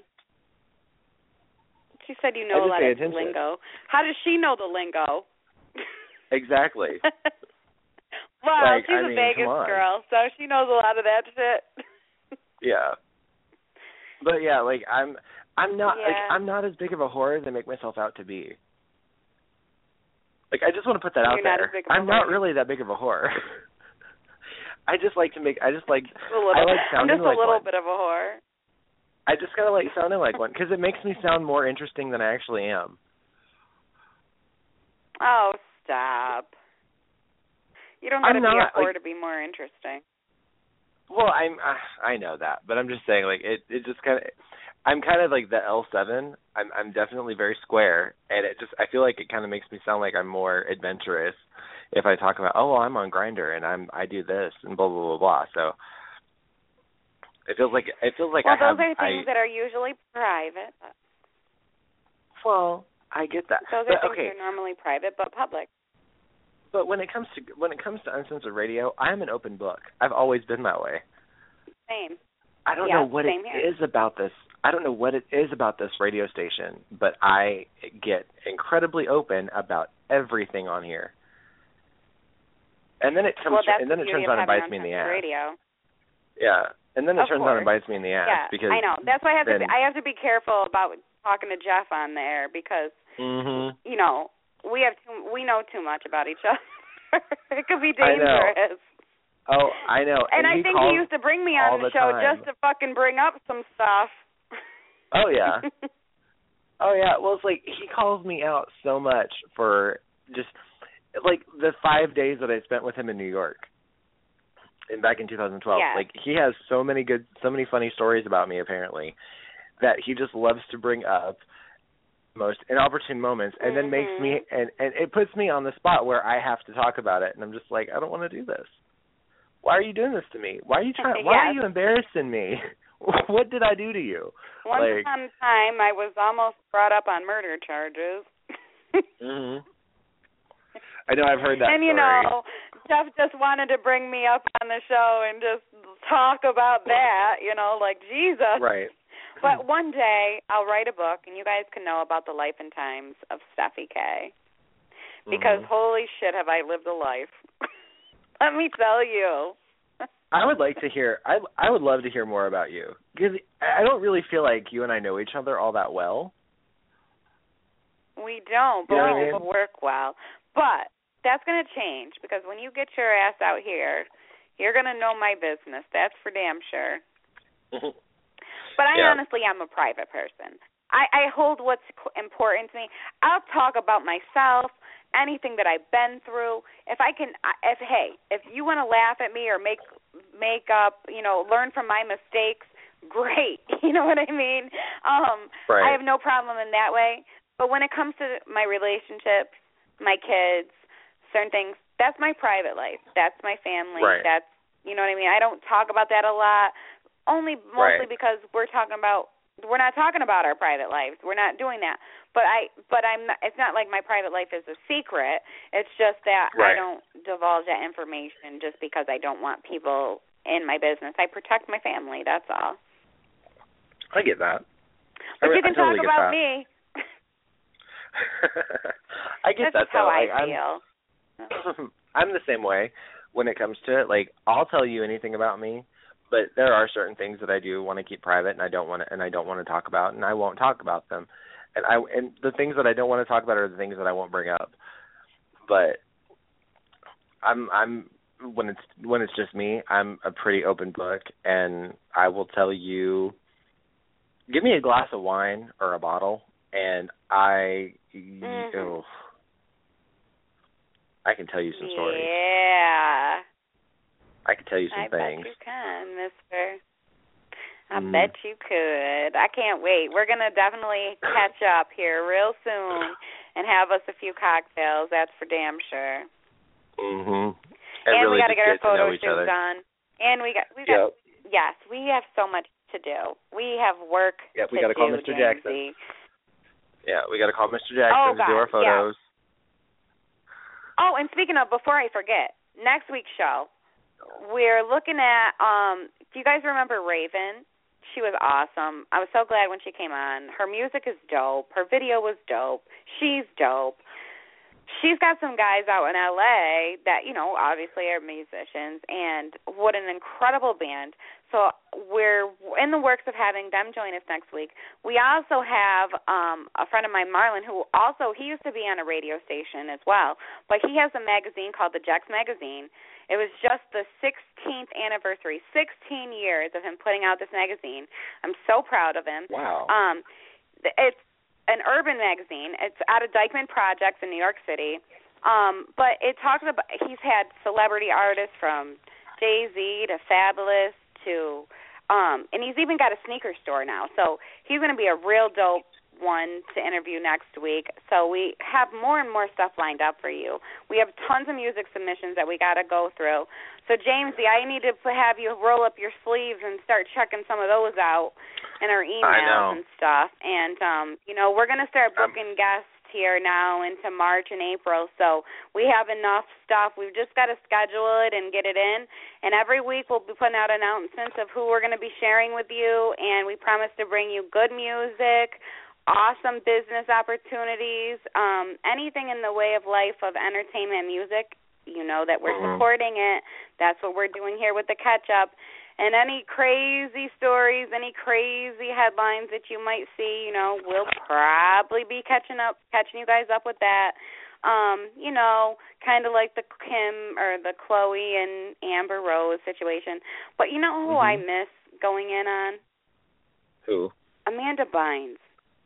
She said you know I a lot of attention. lingo. How does she know the lingo? Exactly. Well, like, she's I a mean, Vegas girl, so she knows a lot of that shit. Yeah. But yeah, like I'm I'm not yeah. like I'm not as big of a whore as I make myself out to be. Like I just want to put that You're out not there. as big of I'm a not whore. really that big of a whore. I just like to make I just like a little, I like I'm sounding just a like little one. bit of a whore. I just kind of like sounding like one because it makes me sound more interesting than I actually am. Oh, stop. You don't got to be not, a whore like, to be more interesting. Well, I'm uh, I know that, but I'm just saying like it it just kind of I'm kind of like the L seven. I'm I'm definitely very square, and it just I feel like it kind of makes me sound like I'm more adventurous if I talk about, oh, well, I'm on Grindr and I'm I do this and blah blah blah blah. So it feels like it feels like well, I have. Well, those are things I, that are usually private. Well, I get that. Those but, are things okay. that are normally private but public. But when it comes to when it comes to Uncensored Radio, I'm an open book. I've always been that way. Same. I don't yeah, know what it here. is about this. I don't know what it is about this radio station, but I get incredibly open about everything on here. And then it comes well, that's and then the it turns beauty on of and bites having me in the ass. Radio. Yeah. And then it of turns course. on and bites me in the ass yeah, because I know. That's why I have then, to be, I have to be careful about talking to Jeff on there because mm-hmm. you know, we have too, we know too much about each other. It could be I know. dangerous. Oh, I know. And, and I he think calls he used to bring me on the, the show time. just to fucking bring up some stuff. Oh, yeah. oh, yeah. Well, it's like he calls me out so much for just, like, the five days that I spent with him in New York and back in two thousand twelve. Yeah. Like, he has so many good, so many funny stories about me, apparently, that he just loves to bring up. most inopportune moments, and then makes me Mm-hmm. and and it puts me on the spot where I have to talk about it, and I'm just like, I don't want to do this. Why are you doing this to me? Why are you trying? Why are Yes. you embarrassing me? What did I do to you? Once like, upon a time, I was almost brought up on murder charges. hmm I know I've heard that and, you story. know, Jeff just wanted to bring me up on the show and just talk about that, you know, like, Jesus. Right. But one day, I'll write a book, and you guys can know about the life and times of Steffi K. Because, Mhm. holy shit, have I lived a life. Let me tell you. I would like to hear. I I would love to hear more about you, because I don't really feel like you and I know each other all that well. We don't, but You know we what I mean? work well. But that's going to change, because when you get your ass out here, you're going to know my business. That's for damn sure. But I Yeah. honestly am a private person. I, I hold what's important to me. I'll talk about myself, anything that I've been through. If I can, if hey, if you want to laugh at me or make make up, you know, learn from my mistakes, great. You know what I mean? Um, Right. I have no problem in that way. But when it comes to my relationships, my kids, certain things, that's my private life. That's my family. Right. That's, you know what I mean? I don't talk about that a lot, only mostly Right. because we're talking about we're not talking about our private lives. We're not doing that. But I but I'm not, it's not like my private life is a secret. It's just that Right. I don't divulge that information just because I don't want people in my business. I protect my family, that's all. I get that. But I, you can I totally talk get about that. me. I get That's that just how though. I Like, feel. I'm, I'm the same way when it comes to it. Like, I'll tell you anything about me, but there are certain things that I do want to keep private, and I don't want to, and I don't want to talk about, and I won't talk about them. And I and the things that I don't want to talk about are the things that I won't bring up. But I'm I'm when it's when it's just me, I'm a pretty open book, and I will tell you. Give me a glass of wine or a bottle, and I, Mm-hmm. oh, I can tell you some stories. Yeah. I can tell you some I things. bet you can, mister. I Mm. bet you could. I can't wait. We're going to definitely catch up here real soon and have us a few cocktails. That's for damn sure. Mhm. And really we got to just get our to know photo each shoots other. done. And we got, we got, Yep. yes, we have so much to do. We have work Yep, we to gotta call do, Mister Jamesy. Jackson. Yeah, we got to call Mister Jackson Oh, to do God, our photos. Oh, and speaking of, before I forget, next week's show, we're looking at, um, do you guys remember Raven? She was awesome. I was so glad when she came on. Her music is dope. Her video was dope. She's dope. She's got some guys out in L A that, you know, obviously are musicians, and what an incredible band. So we're in the works of having them join us next week. We also have um, a friend of mine, Marlon, who also, he used to be on a radio station as well, but he has a magazine called the Jex Magazine. It was just the sixteenth anniversary, sixteen years of him putting out this magazine. I'm so proud of him. Wow. Um, it's an urban magazine. It's out of Dykeman Projects in New York City. Um, but it talks about, he's had celebrity artists from Jay-Z to Fabulous to, um, and he's even got a sneaker store now. So he's going to be a real dope one to interview next week. So we have more and more stuff lined up for you. We have tons of music submissions that we got to go through. So, Jamesy, I need to have you roll up your sleeves and start checking some of those out in our emails and stuff. And, um, you know, we're going to start booking um, guests here now into March and April. So we have enough stuff. We've just got to schedule it and get it in. And every week we'll be putting out announcements of who we're going to be sharing with you. And we promise to bring you good music, awesome business opportunities, um, anything in the way of life of entertainment and music. You know that we're mm-hmm. supporting it. That's what we're doing here with the catch-up. And any crazy stories, any crazy headlines that you might see, you know, we'll probably be catching up, catching you guys up with that. Um, you know, kind of like the Kim or the Chloe and Amber Rose situation. But you know who mm-hmm. I miss going in on? Who? Amanda Bynes.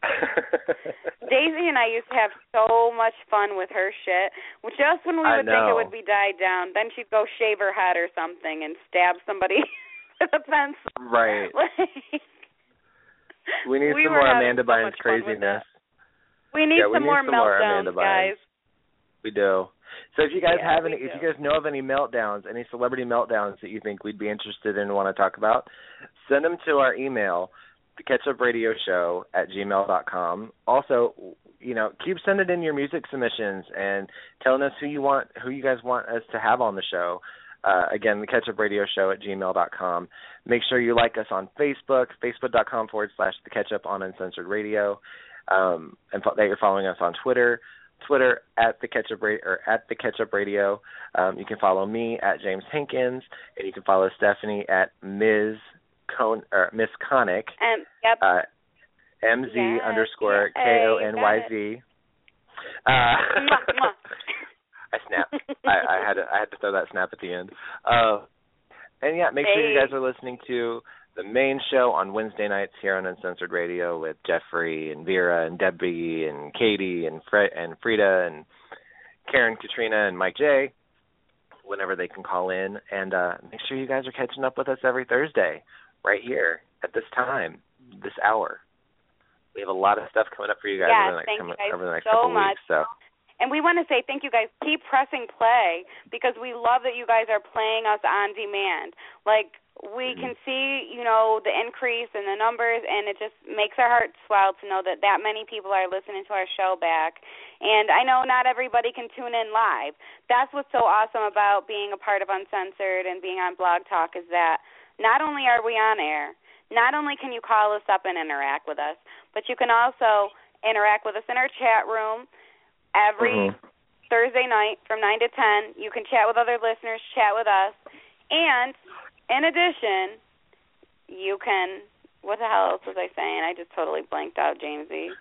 Daisy and I used to have so much fun with her shit. Just when we would think it would be died down, then she'd go shave her head or something and stab somebody with a pencil. Right. Like, we need we some more Amanda so Bynes craziness. We need yeah, we some need more some more meltdowns, Amanda guys. Bynes. We do. So if you guys yeah, have any, do. if you guys know of any meltdowns, any celebrity meltdowns that you think we'd be interested in and want to talk about, send them to our email, the Ketchup Radio Show at gmail dot com. Also, you know, keep sending in your music submissions and telling us who you want, who you guys want us to have on the show. Uh, again, the Ketchup Radio Show at gmail dot com. Make sure you like us on Facebook, facebook dot com forward slash the Ketchup on Uncensored Radio, um, and fo- that you're following us on Twitter. Twitter at the Ketchup Radio, or at the Ketchup Radio. Um, you can follow me at James Hankins, and you can follow Stephanie at Miz Con or Miss Conic. Um, yep. Uh, M Z yes, underscore yeah. K O N Y Z. Uh, I snapped. I, I had to. I had to throw that snap at the end. Uh, and yeah, make sure you guys are listening to the main show on Wednesday nights here on Uncensored Radio with Jeffrey and Vera and Debbie and Katie and Fred and Frida and Karen, Katrina, and Mike J. Whenever they can call in, and uh, make sure you guys are catching up with us every Thursday, right here at this time, this hour. We have a lot of stuff coming up for you guys yes, over the next, thank com- you guys over the next so couple much. weeks. So. And we want to say thank you guys. Keep pressing play because we love that you guys are playing us on demand. Like, we mm-hmm. can see, you know, the increase in the numbers, and it just makes our hearts swell to know that that many people are listening to our show back. And I know not everybody can tune in live. That's what's so awesome about being a part of Uncensored and being on Blog Talk is that not only are we on air, not only can you call us up and interact with us, but you can also interact with us in our chat room every mm-hmm. Thursday night from nine to ten. You can chat with other listeners, chat with us. And in addition, you can, what the hell else was I saying? I just totally blanked out, Jamesy.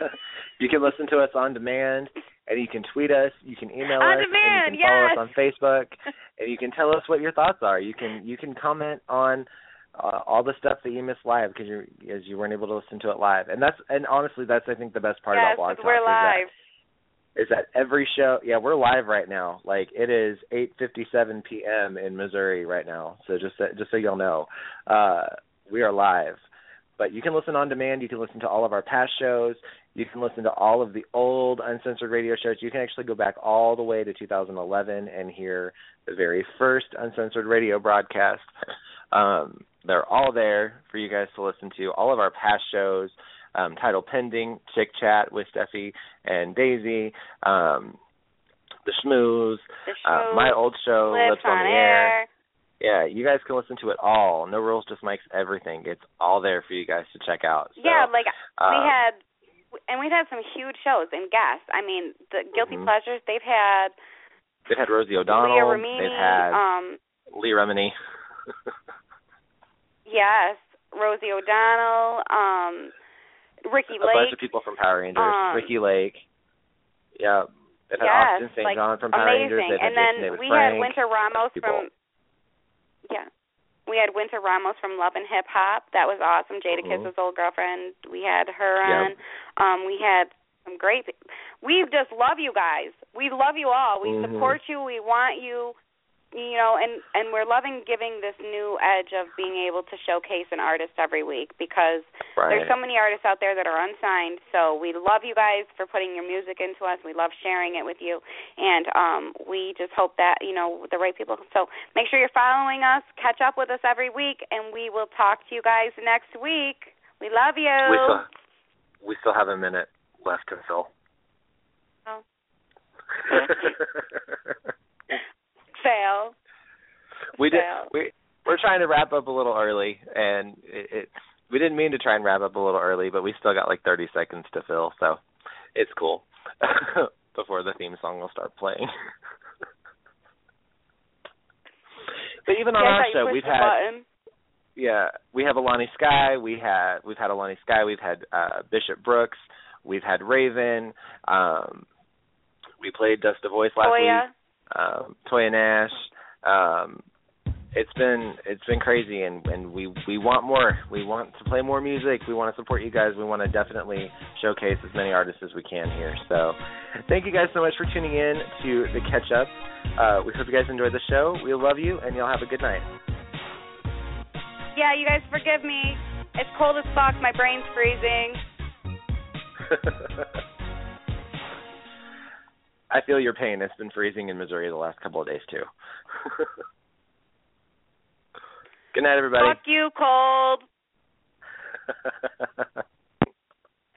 You can listen to us on demand, and you can tweet us, you can email on us, demand, and you can follow yes. us on Facebook, and you can tell us what your thoughts are. You can you can comment on uh, all the stuff that you missed live because you as you weren't able to listen to it live. And that's and honestly, that's I think the best part yes, about Blog Talk. We're live. Is that, is that every show, yeah, we're live right now. Like, it is eight fifty-seven p.m. in Missouri right now, so just so, just so you'll know, uh, we are live. But you can listen on demand. You can listen to all of our past shows. You can listen to all of the old Uncensored Radio shows. You can actually go back all the way to two thousand eleven and hear the very first Uncensored Radio broadcast. Um, they're all there for you guys to listen to. All of our past shows, Um, title pending, Chick Chat with Steffi and Daisy, um, The Schmooze, the Schmooze uh, my old show, Lips, Lips on, on the Air. Air. Yeah, you guys can listen to it all. No Rules, Just Mics, everything. It's all there for you guys to check out. So, yeah, like um, we had, and we've had some huge shows and guests. I mean, the Guilty mm-hmm. Pleasures, they've had. They've had Rosie O'Donnell. Leah Remini, they've had um, Lee Remini. Yes, Rosie O'Donnell. Um, Ricky a Lake. A bunch of people from Power Rangers. Um, Ricky Lake. Yeah. They've had yes, Austin Saint like, John from Power amazing. Rangers. They've and had then Jason David we Frank. had Winter Ramos people. from, yeah. We had Winter Ramos from Love and Hip Hop. That was awesome. Jada mm-hmm. Kiss's old girlfriend. We had her on. Yep. Um, we had some great people. We just love you guys. We love you all. We mm-hmm. support you. We want you. You know, and, and we're loving giving this new edge of being able to showcase an artist every week because right. there's so many artists out there that are unsigned. So we love you guys for putting your music into us. We love sharing it with you. And um, we just hope that, you know, the right people. So make sure you're following us. Catch up with us every week, and we will talk to you guys next week. We love you. We still, we still have a minute left to fill. Oh. Fail. We did. Fail. We we're trying to wrap up a little early, and it, it. We didn't mean to try and wrap up a little early, but we still got like thirty seconds to fill, so it's cool. Before the theme song will start playing. But even on yes, our I show, we've had. Button. Yeah, we have Alani Sky. We had we've had Alani Sky. We've had uh, Bishop Brooks. We've had Raven. Um, we played Dust a Voice last Toya. week. Um, Toya Nash. Um, it's been it's been crazy, and, and we we want more. We want to play more music. We want to support you guys. We want to definitely showcase as many artists as we can here. So, thank you guys so much for tuning in to the Catch Up. Uh, we hope you guys enjoyed the show. We love you, and y'all have a good night. Yeah, you guys forgive me. It's cold as fuck. My brain's freezing. I feel your pain. It's been freezing in Missouri the last couple of days too. Good night, everybody. Fuck you, cold.